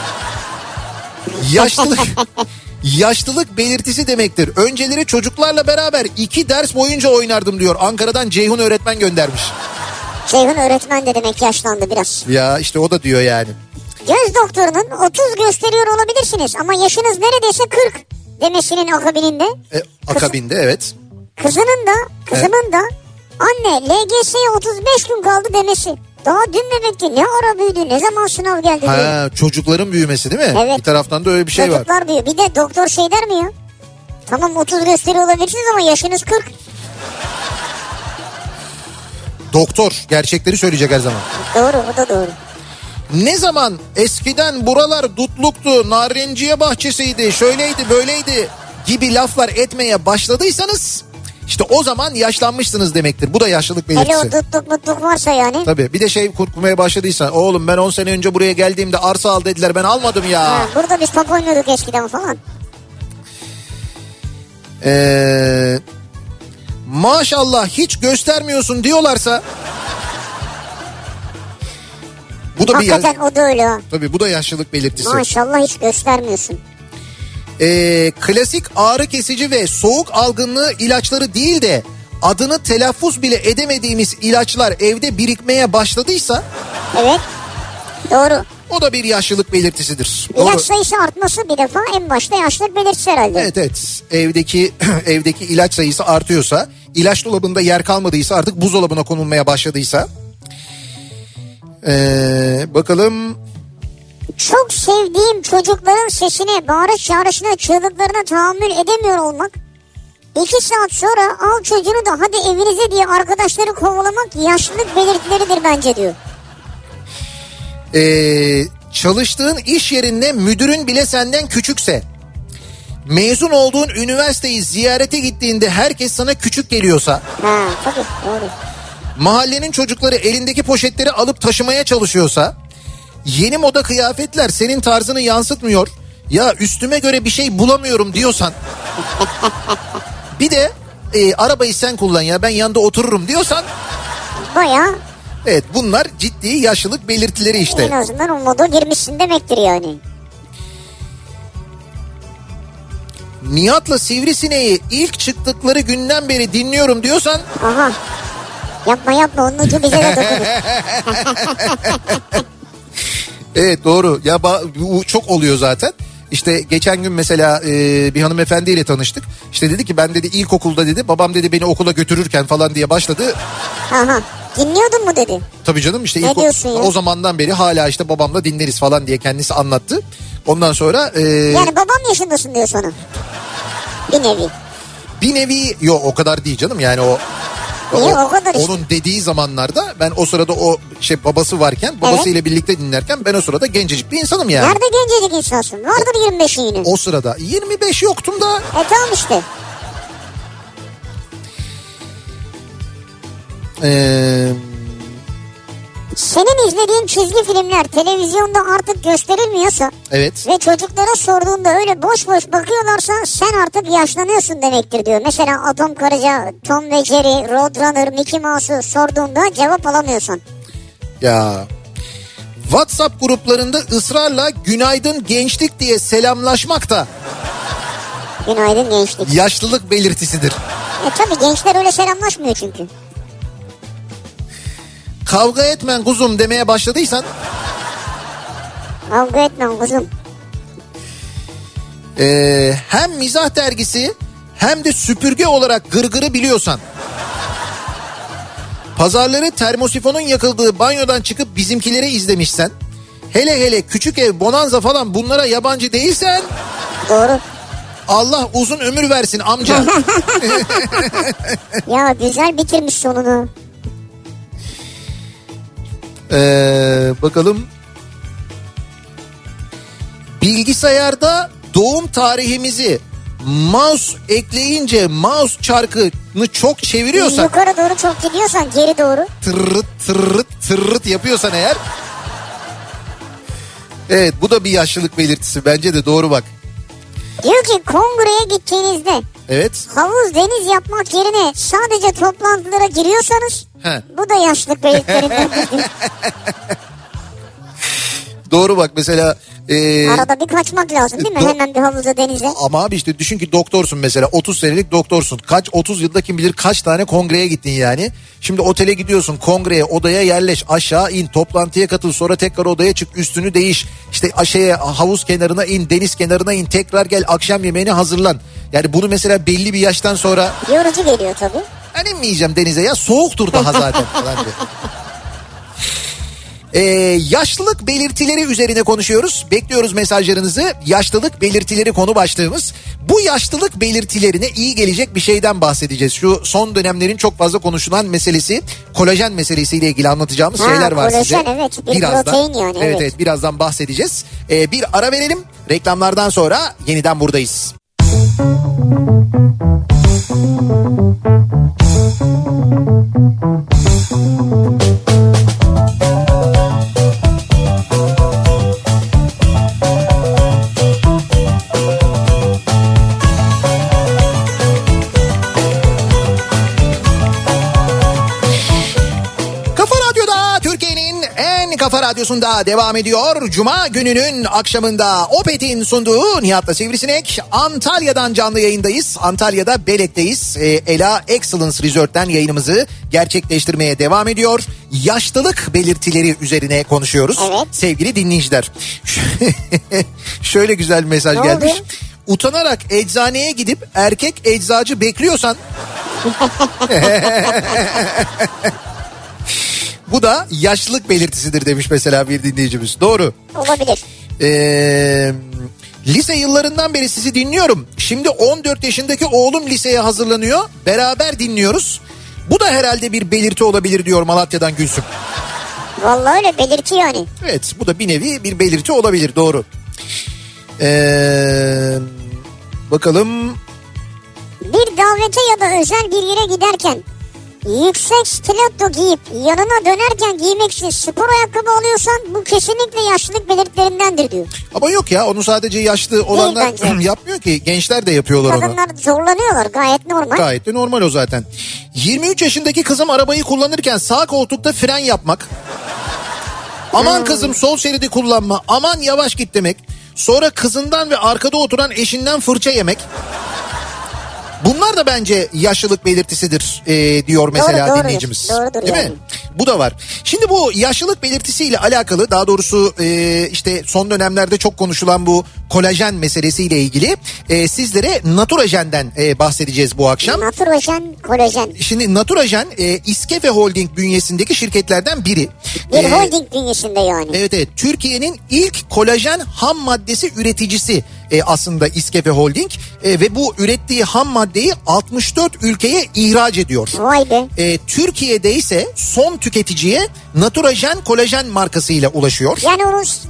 yaşlılık belirtisi demektir. Önceleri çocuklarla beraber 2 ders boyunca oynardım diyor. Ankara'dan Ceyhun öğretmen göndermiş. Ceyhun öğretmen de demek yaşlandı biraz. Ya işte o da diyor yani. Göz doktorunun 30 gösteriyor olabilirsiniz ama yaşınız neredeyse 40 demesinin akabininde. Akabinde evet. Kızımın da anne LGS'ye 35 gün kaldı demesi. Daha dün demekti, ne ara büyüdü, ne zaman sınav geldi diye. Çocukların büyümesi değil mi? Evet. Bir taraftan da öyle bir şey var. Çocuklar büyüyor. Bir de doktor şey der mi ya? Tamam 30 gösteriyor olabilirsiniz ama yaşınız 40. Doktor gerçekleri söyleyecek her zaman. Doğru, o da doğru. Ne zaman eskiden buralar dutluktu, narenciye bahçesiydi, şöyleydi böyleydi gibi laflar etmeye başladıysanız işte o zaman yaşlanmışsınız demektir. Bu da yaşlılık belirtisi. Hele o dutluk mutluk varsa yani. Tabii bir de kurmaya başladıysan, oğlum ben 10 sene önce buraya geldiğimde arsa al dediler, ben almadım ya. Burada biz top oynuyorduk eskiden falan. Maşallah hiç göstermiyorsun diyorlarsa bu da hakikaten o da öyle ha. Tabii bu da yaşlılık belirtisi. Maşallah hiç göstermiyorsun. Klasik ağrı kesici ve soğuk algınlığı ilaçları değil de adını telaffuz bile edemediğimiz ilaçlar evde birikmeye başladıysa... Evet, doğru. O da bir yaşlılık belirtisidir. İlaç sayısı artması bir defa en başta yaşlılık belirtisi herhalde. Evet. Evdeki ilaç sayısı artıyorsa, ilaç dolabında yer kalmadıysa, artık buzdolabına konulmaya başladıysa... bakalım... Çok sevdiğim çocukların sesine, bağırış çağrışına, çığlıklarına tahammül edemiyor olmak, 2 saat sonra al çocuğunu da hadi evinize diye arkadaşları kovalamak yaşlılık belirtileridir bence diyor. Çalıştığın iş yerinde müdürün bile senden küçükse, mezun olduğun üniversiteyi ziyarete gittiğinde herkes sana küçük geliyorsa, tabii doğru. Mahallenin çocukları elindeki poşetleri alıp taşımaya çalışıyorsa, yeni moda kıyafetler senin tarzını yansıtmıyor, ya üstüme göre bir şey bulamıyorum diyorsan, bir de arabayı sen kullan ya ben yanında otururum diyorsan, bayağı. Evet, bunlar ciddi yaşlılık belirtileri işte. En azından o moda girmişsin demektir yani. Nihat'la Sivrisineği ilk çıktıkları günden beri dinliyorum diyorsan... Aha, yapma onun ucu bize de dokunur. Evet doğru ya, bu çok oluyor zaten. İşte geçen gün mesela bir hanımefendiyle tanıştık. İşte dedi ki ben dedi ilkokulda dedi babam dedi beni okula götürürken falan diye başladı. Aha, dinliyordun mu dedi. Tabii canım işte o zamandan beri hala işte babamla dinleriz falan diye kendisi anlattı. Ondan sonra... Yani babam yaşındasın diyor sana. Bir nevi. Yok o kadar değil canım yani o... Niye o kadar işte? Onun dediği zamanlarda ben o sırada babası varken, babasıyla birlikte dinlerken ben o sırada gencecik bir insanım yani. Nerede gencecik insansın? Vardır 25'in yine. O sırada 25 yoktum da. Tamam işte. Senin izlediğin çizgi filmler televizyonda artık gösterilmiyorsa Evet. ve çocuklara sorduğunda öyle boş boş bakıyorlarsa sen artık yaşlanıyorsun demektir diyor. Mesela Atom Karınca, Tom ve Jerry, Roadrunner, Mickey Mouse'u sorduğunda cevap alamıyorsun. Ya WhatsApp gruplarında ısrarla günaydın gençlik diye selamlaşmak da Günaydın gençlik. yaşlılık belirtisidir. Tabii gençler öyle selamlaşmıyor çünkü. Kavga etmen kuzum demeye başladıysan Kavga etmem kuzum. hem mizah dergisi hem de süpürge olarak gırgırı biliyorsan, pazarları termosifonun yakıldığı banyodan çıkıp bizimkileri izlemişsen, hele Küçük Ev, Bonanza falan bunlara yabancı değilsen, Doğru. Allah uzun ömür versin amca. Ya güzel bitirmiş sonunu. Bakalım. Bilgisayarda doğum tarihimizi mouse ekleyince mouse çarkını çok çeviriyorsak, Yukarı doğru çok gidiyorsan geri doğru. tırırt yapıyorsan eğer, evet bu da bir yaşlılık belirtisi bence de, doğru bak. Diyor ki kongreye gittiğinizde Evet. havuz deniz yapmak yerine sadece toplantılara giriyorsanız He. bu da yaşlılık belirtilerinden. Doğru bak mesela. Arada bir kaçmak lazım değil mi? Hemen bir havuza denize. Ama abi işte düşün ki doktorsun mesela, 30 senelik doktorsun. 30 yılda kim bilir kaç tane kongreye gittin yani. Şimdi otele gidiyorsun, kongreye, odaya yerleş, aşağı in, toplantıya katıl, sonra tekrar odaya çık, üstünü değiş. İşte havuz kenarına in, deniz kenarına in, tekrar gel, akşam yemeğine hazırlan. Yani bunu mesela belli bir yaştan sonra. Yorucu geliyor tabii. Ben inmeyeceğim denize ya, soğuktur daha zaten falan diye. Yaşlılık belirtileri üzerine konuşuyoruz. Bekliyoruz mesajlarınızı. Yaşlılık belirtileri konu başlığımız. Bu yaşlılık belirtilerine iyi gelecek bir şeyden bahsedeceğiz. Şu son dönemlerin çok fazla konuşulan meselesi, kolajen meselesiyle ilgili anlatacağımız şeyler var kolajen, size. evet, bir protein yani. Evet birazdan bahsedeceğiz. Bir ara verelim. Reklamlardan sonra yeniden buradayız. Kafa Radyosu'nda devam ediyor. Cuma gününün akşamında Opet'in sunduğu Nihat'la Sivrisinek, Antalya'dan canlı yayındayız. Antalya'da Belek'teyiz. Ela Excellence Resort'ten yayınımızı gerçekleştirmeye devam ediyor. Yaşlılık belirtileri üzerine konuşuyoruz. Evet. Sevgili dinleyiciler. Şöyle güzel bir mesaj gelmiş. Utanarak eczaneye gidip erkek eczacı bekliyorsan bu da yaşlılık belirtisidir demiş mesela bir dinleyicimiz. Doğru. Olabilir. Lise yıllarından beri sizi dinliyorum. Şimdi 14 yaşındaki oğlum liseye hazırlanıyor. Beraber dinliyoruz. Bu da herhalde bir belirti olabilir diyor Malatya'dan Gülsüm. Vallahi öyle belirti yani. Evet, bu da bir nevi bir belirti olabilir, doğru. Bakalım. Bir davete ya da özel bir yere giderken yüksek stiletto giyip yanına dönerken giymek için spor ayakkabı alıyorsan bu kesinlikle yaşlılık belirtilerindendir diyor. Ama yok ya, onu sadece yaşlı olanlar yapmıyor ki, gençler de yapıyorlar onu. Kadınlar zorlanıyorlar, gayet normal. Gayet de normal o zaten. 23 yaşındaki kızım arabayı kullanırken sağ koltukta fren yapmak. Aman kızım sol şeridi kullanma, aman yavaş git demek. Sonra kızından ve arkada oturan eşinden fırça yemek. Bunlar da bence yaşlılık belirtisidir diyor mesela doğrudur, dinleyicimiz. Doğrudur değil yani. mi? Bu da var. Şimdi bu yaşlılık belirtisiyle alakalı, daha doğrusu işte son dönemlerde çok konuşulan bu kolajen meselesiyle ilgili sizlere Naturajen'den bahsedeceğiz bu akşam. Naturajen, kolajen. Şimdi Naturajen İSKEFE Holding bünyesindeki şirketlerden biri. Bir holding bünyesinde yani. Evet. Türkiye'nin ilk kolajen ham maddesi üreticisi aslında İSKEFE Holding ve bu ürettiği ham maddeyi 64 ülkeye ihraç ediyor. Vay be. Türkiye'de ise son tüketiciye Naturajen kolajen markasıyla ulaşıyor. Yani onu biz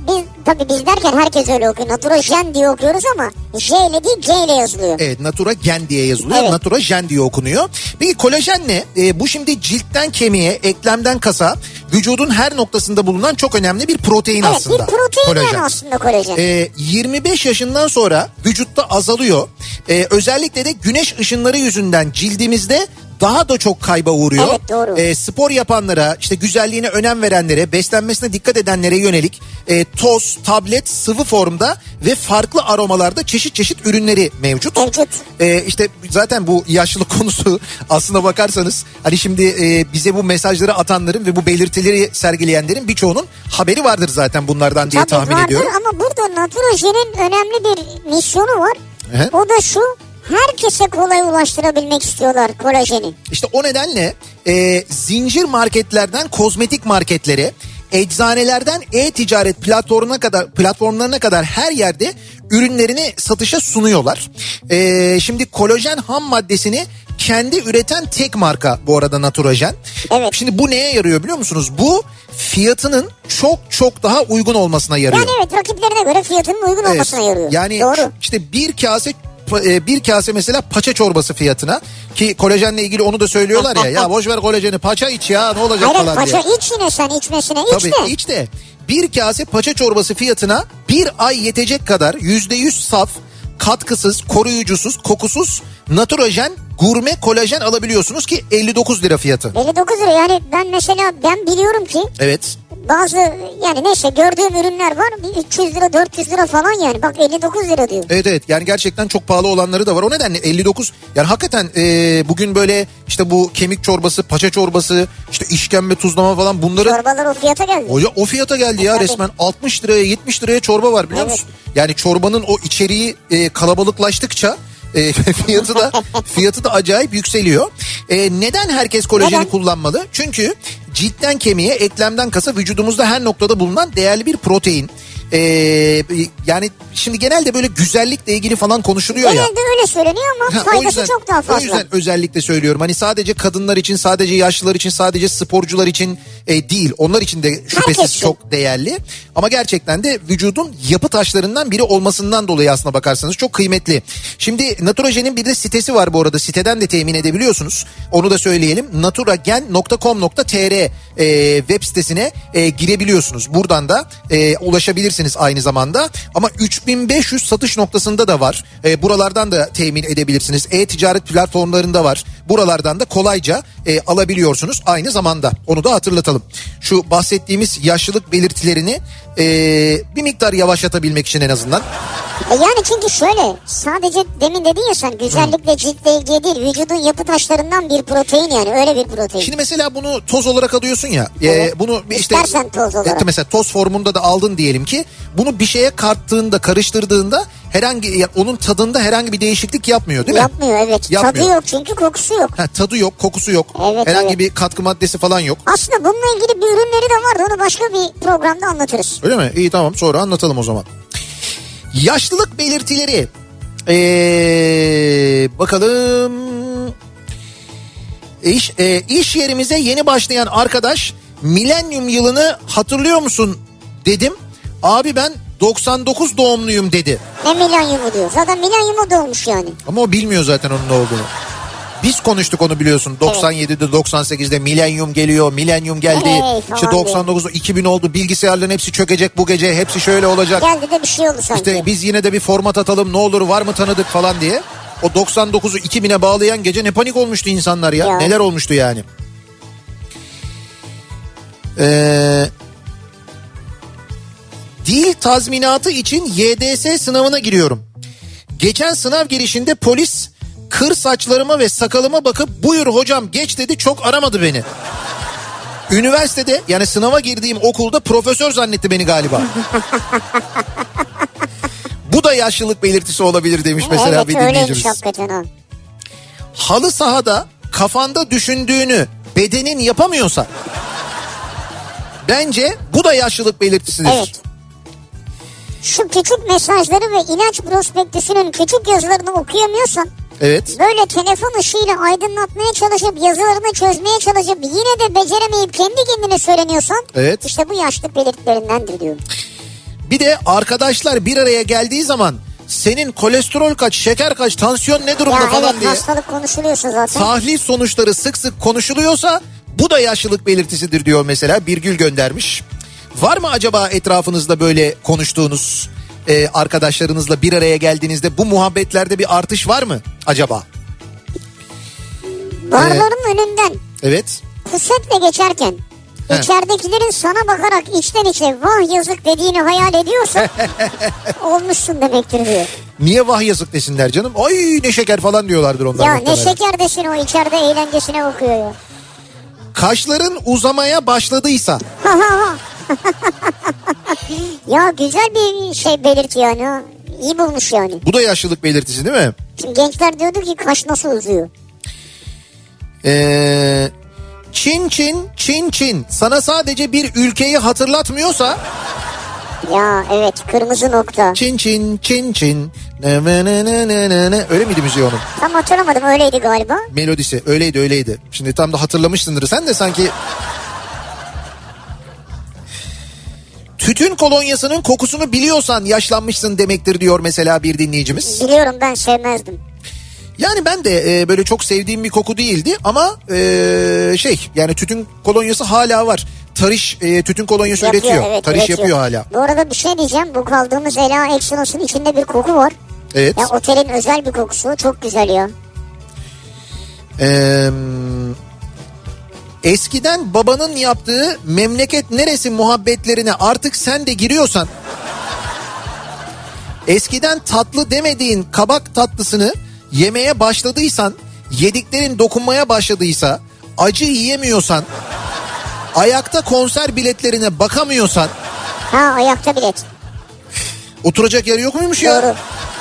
Tabii biz derken herkes öyle okuyor. Naturagen diye okuyoruz ama J ile değil G ile yazılıyor. Evet, Naturagen diye yazılıyor. Evet. Naturagen diye okunuyor. Peki kolajen ne? Bu şimdi ciltten kemiğe, eklemden kasa, vücudun her noktasında bulunan çok önemli bir protein aslında. Evet, bir protein yani aslında kolajen. 25 yaşından sonra vücutta azalıyor. Özellikle de güneş ışınları yüzünden cildimizde daha da çok kayba uğruyor. Evet, doğru. Spor yapanlara, işte güzelliğine önem verenlere, beslenmesine dikkat edenlere yönelik toz, tablet, sıvı formda ve farklı aromalarda çeşit çeşit ürünleri mevcut. İşte zaten bu yaşlılık konusu aslına bakarsanız hani şimdi bize bu mesajları atanların ve bu belirtileri sergileyenlerin birçoğunun haberi vardır zaten bunlardan diye tahmin ediyorum. Ama burada Naturagen'in önemli bir misyonu var. Hı-hı. O da şu: herkese kolay ulaştırabilmek istiyorlar kolajeni. İşte o nedenle zincir marketlerden kozmetik marketlere, eczanelerden e-ticaret platformlarına kadar her yerde ürünlerini satışa sunuyorlar. Şimdi kolajen ham maddesini kendi üreten tek marka bu arada Naturagen. Evet. Şimdi bu neye yarıyor biliyor musunuz? Bu fiyatının çok çok daha uygun olmasına yarıyor. Yani evet, rakiplerine göre fiyatının uygun olmasına yarıyor. Yani doğru. İşte bir kase mesela paça çorbası fiyatına, ki kolajenle ilgili onu da söylüyorlar ya boş ver kolajeni, paça iç ya ne olacak falan diye. Hayır, paça iç yine, sen içmesine iç de. Tabii iç de. Bir kase paça çorbası fiyatına bir ay yetecek kadar %100 saf, katkısız, koruyucusuz, kokusuz Naturagen gurme kolajen alabiliyorsunuz ki 59 lira fiyatı. 59 lira yani ben biliyorum ki. Evet. Bazı yani neyse gördüğüm ürünler var 300 lira 400 lira falan, yani bak 59 lira diyor. Evet yani gerçekten çok pahalı olanları da var, o nedenle 59 yani hakikaten bugün böyle işte bu kemik çorbası, paça çorbası, işte işkembe, tuzlama falan bunları. Çorbalar o fiyata geldi. O fiyata geldi ya resmen 60 liraya 70 liraya çorba var biliyor musun? Yani çorbanın o içeriği kalabalıklaştıkça fiyatı da acayip yükseliyor. Neden herkes kolajeni kullanmalı? Çünkü ciltten kemiğe, eklemden kasa vücudumuzda her noktada bulunan değerli bir protein. Yani şimdi genelde böyle güzellikle ilgili falan konuşuluyor genelde ya. Genelde öyle söyleniyor ama faydası çok daha fazla. O yüzden özellikle söylüyorum. Hani sadece kadınlar için, sadece yaşlılar için, sadece sporcular için değil. Onlar için de şüphesiz çok değerli. Ama gerçekten de vücudun yapı taşlarından biri olmasından dolayı aslına bakarsanız çok kıymetli. Şimdi Naturagen'in bir de sitesi var bu arada. Siteden de temin edebiliyorsunuz. Onu da söyleyelim. naturagen.com.tr web sitesine girebiliyorsunuz. Buradan da ulaşabilirsiniz aynı zamanda. Ama 3500 satış noktasında da var. Buralardan da temin edebilirsiniz. E-ticaret platformlarında var. Buralardan da kolayca alabiliyorsunuz aynı zamanda. Onu da hatırlatalım. Şu bahsettiğimiz yaşlılık belirtilerini bir miktar yavaşlatabilmek için en azından. Yani çünkü şöyle, sadece demin dedin ya sen, güzellikle ciltle ilgili değil, vücudun yapı taşlarından bir protein, yani öyle bir protein. Şimdi mesela bunu toz olarak alıyorsun ya. Evet. Bunu işte İstersen toz olarak. Mesela toz formunda da aldın diyelim ki, bunu bir şeye kattığında, karıştırdığında onun tadında herhangi bir değişiklik yapmıyor değil mi? Yapmıyor, evet. Yapmıyor. Tadı yok çünkü, kokusu yok. Tadı yok, kokusu yok. Evet, herhangi bir katkı maddesi falan yok. Aslında bununla ilgili bir ürünleri de var. Onu başka bir programda anlatırız. Öyle mi? İyi, tamam, sonra anlatalım o zaman. Yaşlılık belirtileri. Bakalım. İş yerimize yeni başlayan arkadaş, milenyum yılını hatırlıyor musun dedim. Abi ben 99 doğumluyum dedi. Ne milenyumu diyor. Zaten milenyumu doğmuş yani. Ama o bilmiyor zaten onun ne olduğunu. Biz konuştuk onu, biliyorsun. 97'de 98'de milenyum geliyor. Milenyum geldi. İşte 99'da 2000 oldu. Bilgisayarların hepsi çökecek bu gece. Hepsi şöyle olacak. Geldi de bir şey oldu sanki. İşte biz yine de bir format atalım, ne olur, var mı tanıdık falan diye. O 99'u 2000'e bağlayan gece ne panik olmuştu insanlar ya. Neler olmuştu yani. Dil tazminatı için YDS sınavına giriyorum. Geçen sınav girişinde polis kır saçlarıma ve sakalıma bakıp buyur hocam geç dedi, çok aramadı beni. Üniversitede, yani sınava girdiğim okulda profesör zannetti beni galiba. Bu da yaşlılık belirtisi olabilir demiş mesela bir dinleyicimiz. Evet, hakikaten o. Halı sahada kafanda düşündüğünü bedenin yapamıyorsa bence bu da yaşlılık belirtisidir. Evet. Şu küçük mesajları ve ilaç prospektüsünün küçük yazılarını okuyamıyorsan, evet, böyle telefon ışığıyla aydınlatmaya çalışıp yazılarını çözmeye çalışıp yine de beceremeyip kendi kendine söyleniyorsan, evet, işte bu yaşlılık belirtilerindendir diyorum. Bir de arkadaşlar bir araya geldiği zaman senin kolesterol kaç, şeker kaç, tansiyon ne durumda ya falan evet, diye. hastalık konuşuluyorsa zaten. Tahlil sonuçları sık sık konuşuluyorsa bu da yaşlılık belirtisidir diyor mesela. Birgül göndermiş. Var mı acaba etrafınızda böyle konuştuğunuz arkadaşlarınızla bir araya geldiğinizde bu muhabbetlerde bir artış var mı acaba? Barların önünden. Evet. Pusetle geçerken içeridekilerin sana bakarak içten içe vah yazık dediğini hayal ediyorsan olmuşsun demektir diyor. Niye vah yazık desinler canım? Ay ne şeker falan diyorlardır onlar. Ya ne şeker desin, o içeride eğlencesine bakıyor ya. Kaşların uzamaya başladıysa. Ya güzel bir şey belirti yani ha. İyi bulmuş yani. Bu da yaşlılık belirtisi değil mi? Şimdi gençler diyordu ki kaş nasıl uzuyor? Çin Çin Çin Çin sana sadece bir ülkeyi hatırlatmıyorsa. Ya evet, kırmızı nokta. Çin Çin Çin Çin. Öyle miydi müziği onun? Tam hatırlamadım, öyleydi galiba. Melodisi öyleydi. Şimdi tam da hatırlamışsındır sen de sanki. Tütün kolonyasının kokusunu biliyorsan yaşlanmışsın demektir diyor mesela bir dinleyicimiz. Biliyorum, ben sevmezdim. Yani ben de böyle çok sevdiğim bir koku değildi ama yani tütün kolonyası hala var. Tarış tütün kolonyası üretiyor. Evet, Tarış üretiyor. Yapıyor hala. Bu arada bir şey diyeceğim. Bu kaldığımız Ela Exynos'un içinde bir koku var. Evet. Ya otelin özel bir kokusu. Çok güzel ya. Eskiden babanın yaptığı memleket neresi muhabbetlerine artık sen de giriyorsan, eskiden tatlı demediğin kabak tatlısını yemeye başladıysan, yediklerin dokunmaya başladıysa, acı yiyemiyorsan, ayakta konser biletlerine bakamıyorsan. Ayakta bilet. Oturacak yer yok muymuş ya? Doğru.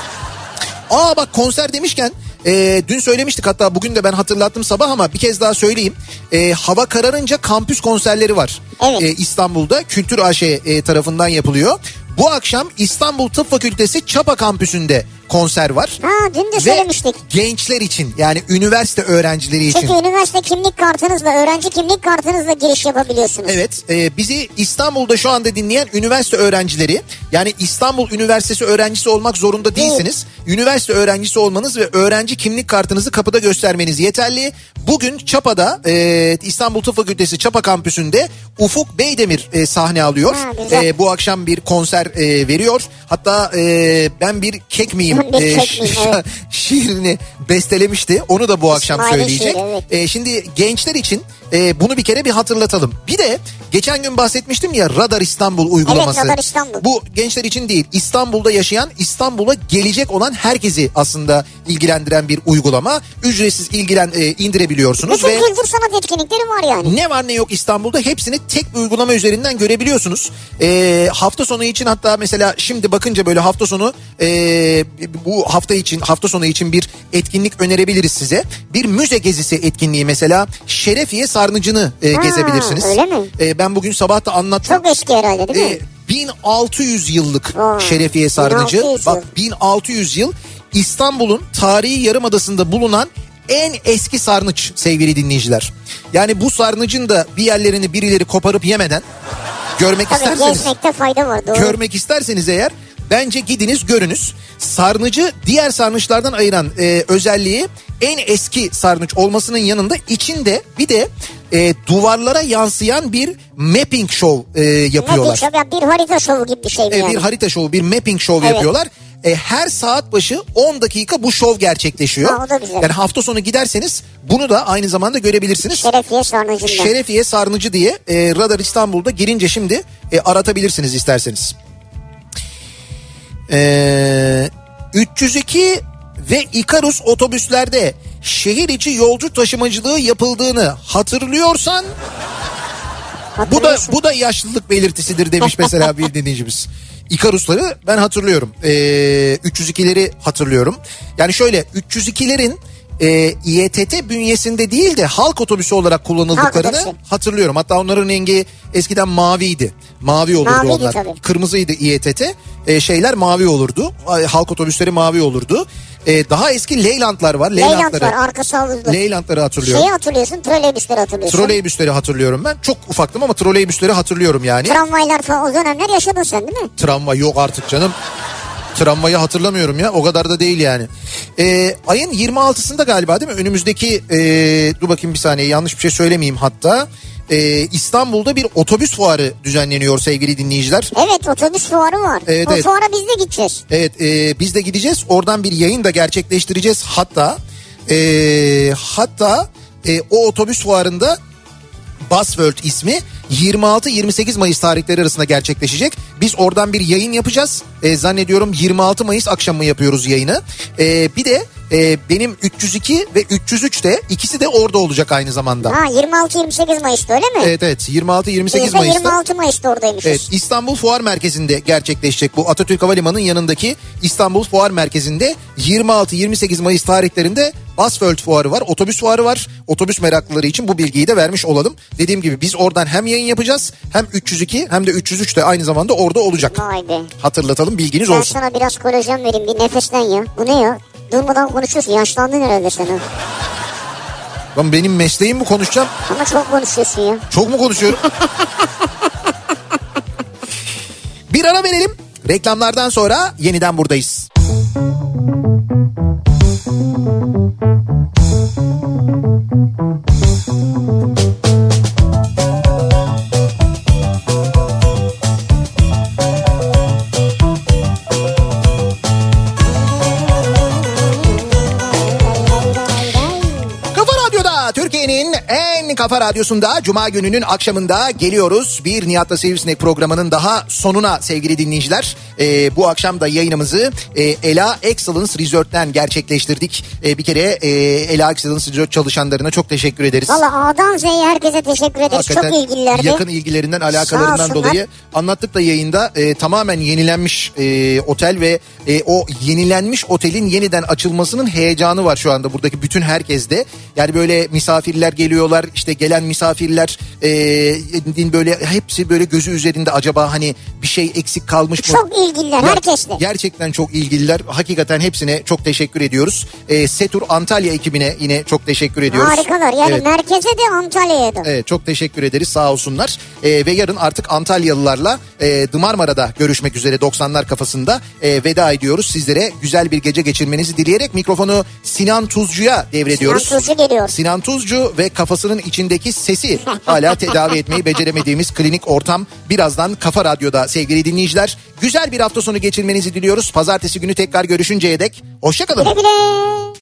Bak konser demişken dün söylemiştik, hatta bugün de ben hatırlattım sabah ama bir kez daha söyleyeyim. Hava kararınca kampüs konserleri var. Evet. İstanbul'da Kültür AŞ tarafından yapılıyor. Bu akşam İstanbul Tıp Fakültesi Çapa kampüsünde konser var. Dün de söylemiştik. Ve gençler için, yani üniversite öğrencileri için. Çünkü üniversite kimlik kartınızla, öğrenci kimlik kartınızla giriş yapabiliyorsunuz. Evet, bizi İstanbul'da şu anda dinleyen üniversite öğrencileri, yani İstanbul Üniversitesi öğrencisi olmak zorunda değilsiniz. Üniversite öğrencisi olmanız ve öğrenci kimlik kartınızı kapıda göstermeniz yeterli. Bugün Çapa'da İstanbul Tıp Fakültesi Çapa kampüsünde Ufuk Beydemir sahne alıyor. Bu akşam bir konser veriyor. Hatta ben bir kek miyim şiirini bestelemişti. Onu da bu akşam söyleyecek. Şiir, evet. Şimdi gençler için bunu bir kere bir hatırlatalım. Bir de geçen gün bahsetmiştim ya, Radar İstanbul uygulaması. Evet, Radar İstanbul. Bu gençler için değil, İstanbul'da yaşayan, İstanbul'a gelecek olan herkesi aslında ilgilendiren bir uygulama. Ücretsiz indirebiliyorsunuz. Bütün kültür sanat etkinlikleri var yani. Ne var ne yok İstanbul'da hepsini tek bir uygulama üzerinden görebiliyorsunuz. Hafta sonu için, hatta mesela şimdi bakınca böyle hafta sonu bu hafta sonu için bir etkinlik önerebiliriz size. Bir müze gezisi etkinliği mesela, Şerefiye Sarnıcı'nı gezebilirsiniz. Öyle mi? Ben bugün sabah da anlattım. Çok eski herhalde değil mi? 1600 yıllık Şerefiye Sarnıcı. 1600 Bak 1600 yıl İstanbul'un tarihi yarımadasında bulunan en eski sarnıç sevgili dinleyiciler. Yani bu sarnıcın da bir yerlerini birileri koparıp yemeden görmek isterseniz. Gezmekte fayda var, doğru. Görmek isterseniz eğer bence gidiniz, görünüz. Sarnıcı diğer sarnıçlardan ayıran özelliği en eski sarnıç olmasının yanında içinde bir de duvarlara yansıyan bir mapping show yapıyorlar. Mapping show, bir harita şovu gibi bir şey mi yani? Bir harita şovu, bir mapping show yapıyorlar. Her saat başı 10 dakika bu şov gerçekleşiyor. O da güzel. Yani hafta sonu giderseniz bunu da aynı zamanda görebilirsiniz. Şerefiye Sarnıcı'nda. Şerefiye Sarnıcı diye Radar İstanbul'da girince şimdi aratabilirsiniz isterseniz. 302 ve Ikarus otobüslerde şehir içi yolcu taşımacılığı yapıldığını hatırlıyorsan bu da yaşlılık belirtisidir demiş mesela bir dinleyicimiz. Ikarus'ları ben hatırlıyorum. 302'leri hatırlıyorum. Yani şöyle, 302'lerin İETT bünyesinde değil de halk otobüsü olarak kullanıldıklarını hatırlıyorum. Hatta onların rengi eskiden maviydi. Mavi olurdu onlar. Tabii. Kırmızıydı İETT. şeyler mavi olurdu. Halk otobüsleri mavi olurdu. Daha eski Leylandlar var. Leyland var, arkası havuzlu. Leylandları hatırlıyorum. Şeyi hatırlıyorsun, troleybüsleri hatırlıyorsun. Troleybüsleri hatırlıyorum ben. Çok ufaktım ama troleybüsleri hatırlıyorum yani. Tramvaylar falan o dönemler yaşadın sen değil mi? Tramvay yok artık canım. Tramvayı hatırlamıyorum ya, o kadar da değil yani. Ayın 26'sında galiba değil mi? Önümüzdeki dur bakayım bir saniye, yanlış bir şey söylemeyeyim hatta. İstanbul'da bir otobüs fuarı düzenleniyor sevgili dinleyiciler. Evet, otobüs fuarı var. Evet, o fuara biz de gideceğiz. Evet, biz de gideceğiz. Oradan bir yayın da gerçekleştireceğiz. Hatta o otobüs fuarında Buzzworld ismi 26-28 Mayıs tarihleri arasında gerçekleşecek. Biz oradan bir yayın yapacağız. Zannediyorum 26 Mayıs akşamı yapıyoruz yayını. Bir de benim 302 ve 303 de ikisi de orada olacak aynı zamanda. Ha, 26-28 Mayıs'ta öyle mi? Evet 26-28 Biz de Mayıs'ta. 26 Mayıs'ta oradaymışız. Evet, İstanbul Fuar Merkezi'nde gerçekleşecek bu. Atatürk Havalimanı'nın yanındaki İstanbul Fuar Merkezi'nde 26-28 Mayıs tarihlerinde Buzzworld fuarı var, otobüs fuarı var. Otobüs meraklıları için bu bilgiyi de vermiş olalım. Dediğim gibi biz oradan hem yayın yapacağız, hem 302 hem de 303 de aynı zamanda orada olacak. Vay be. Hatırlatalım, bilginiz Ben olsun. sana biraz kolajen vereyim, bir nefeslen ya. Bu ne ya? Durmadan konuşuyorsun, yaşlandın herhalde sen. Lan benim mesleğim bu, konuşacağım. Ama çok konuşuyorsun ya. Çok mu konuşuyorum? Bir ara verelim. Reklamlardan sonra yeniden buradayız. Türkiye'nin en kafa radyosunda Cuma gününün akşamında geliyoruz. Bir Nihat'la Sivrisinek programının daha sonuna sevgili dinleyiciler. Bu akşam da yayınımızı Ela Excellence Resort'ten gerçekleştirdik. Bir kere Ela Excellence Resort çalışanlarına çok teşekkür ederiz. Valla A'dan Z'ye herkese teşekkür ederiz. Hakikaten çok ilgililerdi. Yakın ilgilerinden, alakalarından dolayı anlattık da yayında. Tamamen yenilenmiş otel ve o yenilenmiş otelin yeniden açılmasının heyecanı var şu anda buradaki bütün herkeste. Yani böyle misafirler geliyorlar, işte gelen misafirler böyle hepsi böyle gözü üzerinde, acaba hani bir şey eksik kalmış mı? Çok ilgililer herkesle. Gerçekten çok ilgililer. Hakikaten hepsine çok teşekkür ediyoruz. Setur Antalya ekibine yine çok teşekkür ediyoruz. Harikalar yani, evet. Merkeze de Antalya'ya da. Evet, çok teşekkür ederiz, sağ olsunlar. Ve yarın artık Antalyalılarla The Marmara'da görüşmek üzere 90'lar kafasında veda ediyoruz. Sizlere güzel bir gece geçirmenizi dileyerek mikrofonu Sinan Tuzcu'ya devrediyoruz. Sinan Tuzcu geliyor. Sinan Tuzcu ve kafasının içindeki sesi hala tedavi etmeyi beceremediğimiz klinik ortam birazdan Kafa Radyo'da sevgili dinleyiciler. Güzel bir hafta sonu geçirmenizi diliyoruz. Pazartesi günü tekrar görüşünceye dek hoşça kalın. Güle güle.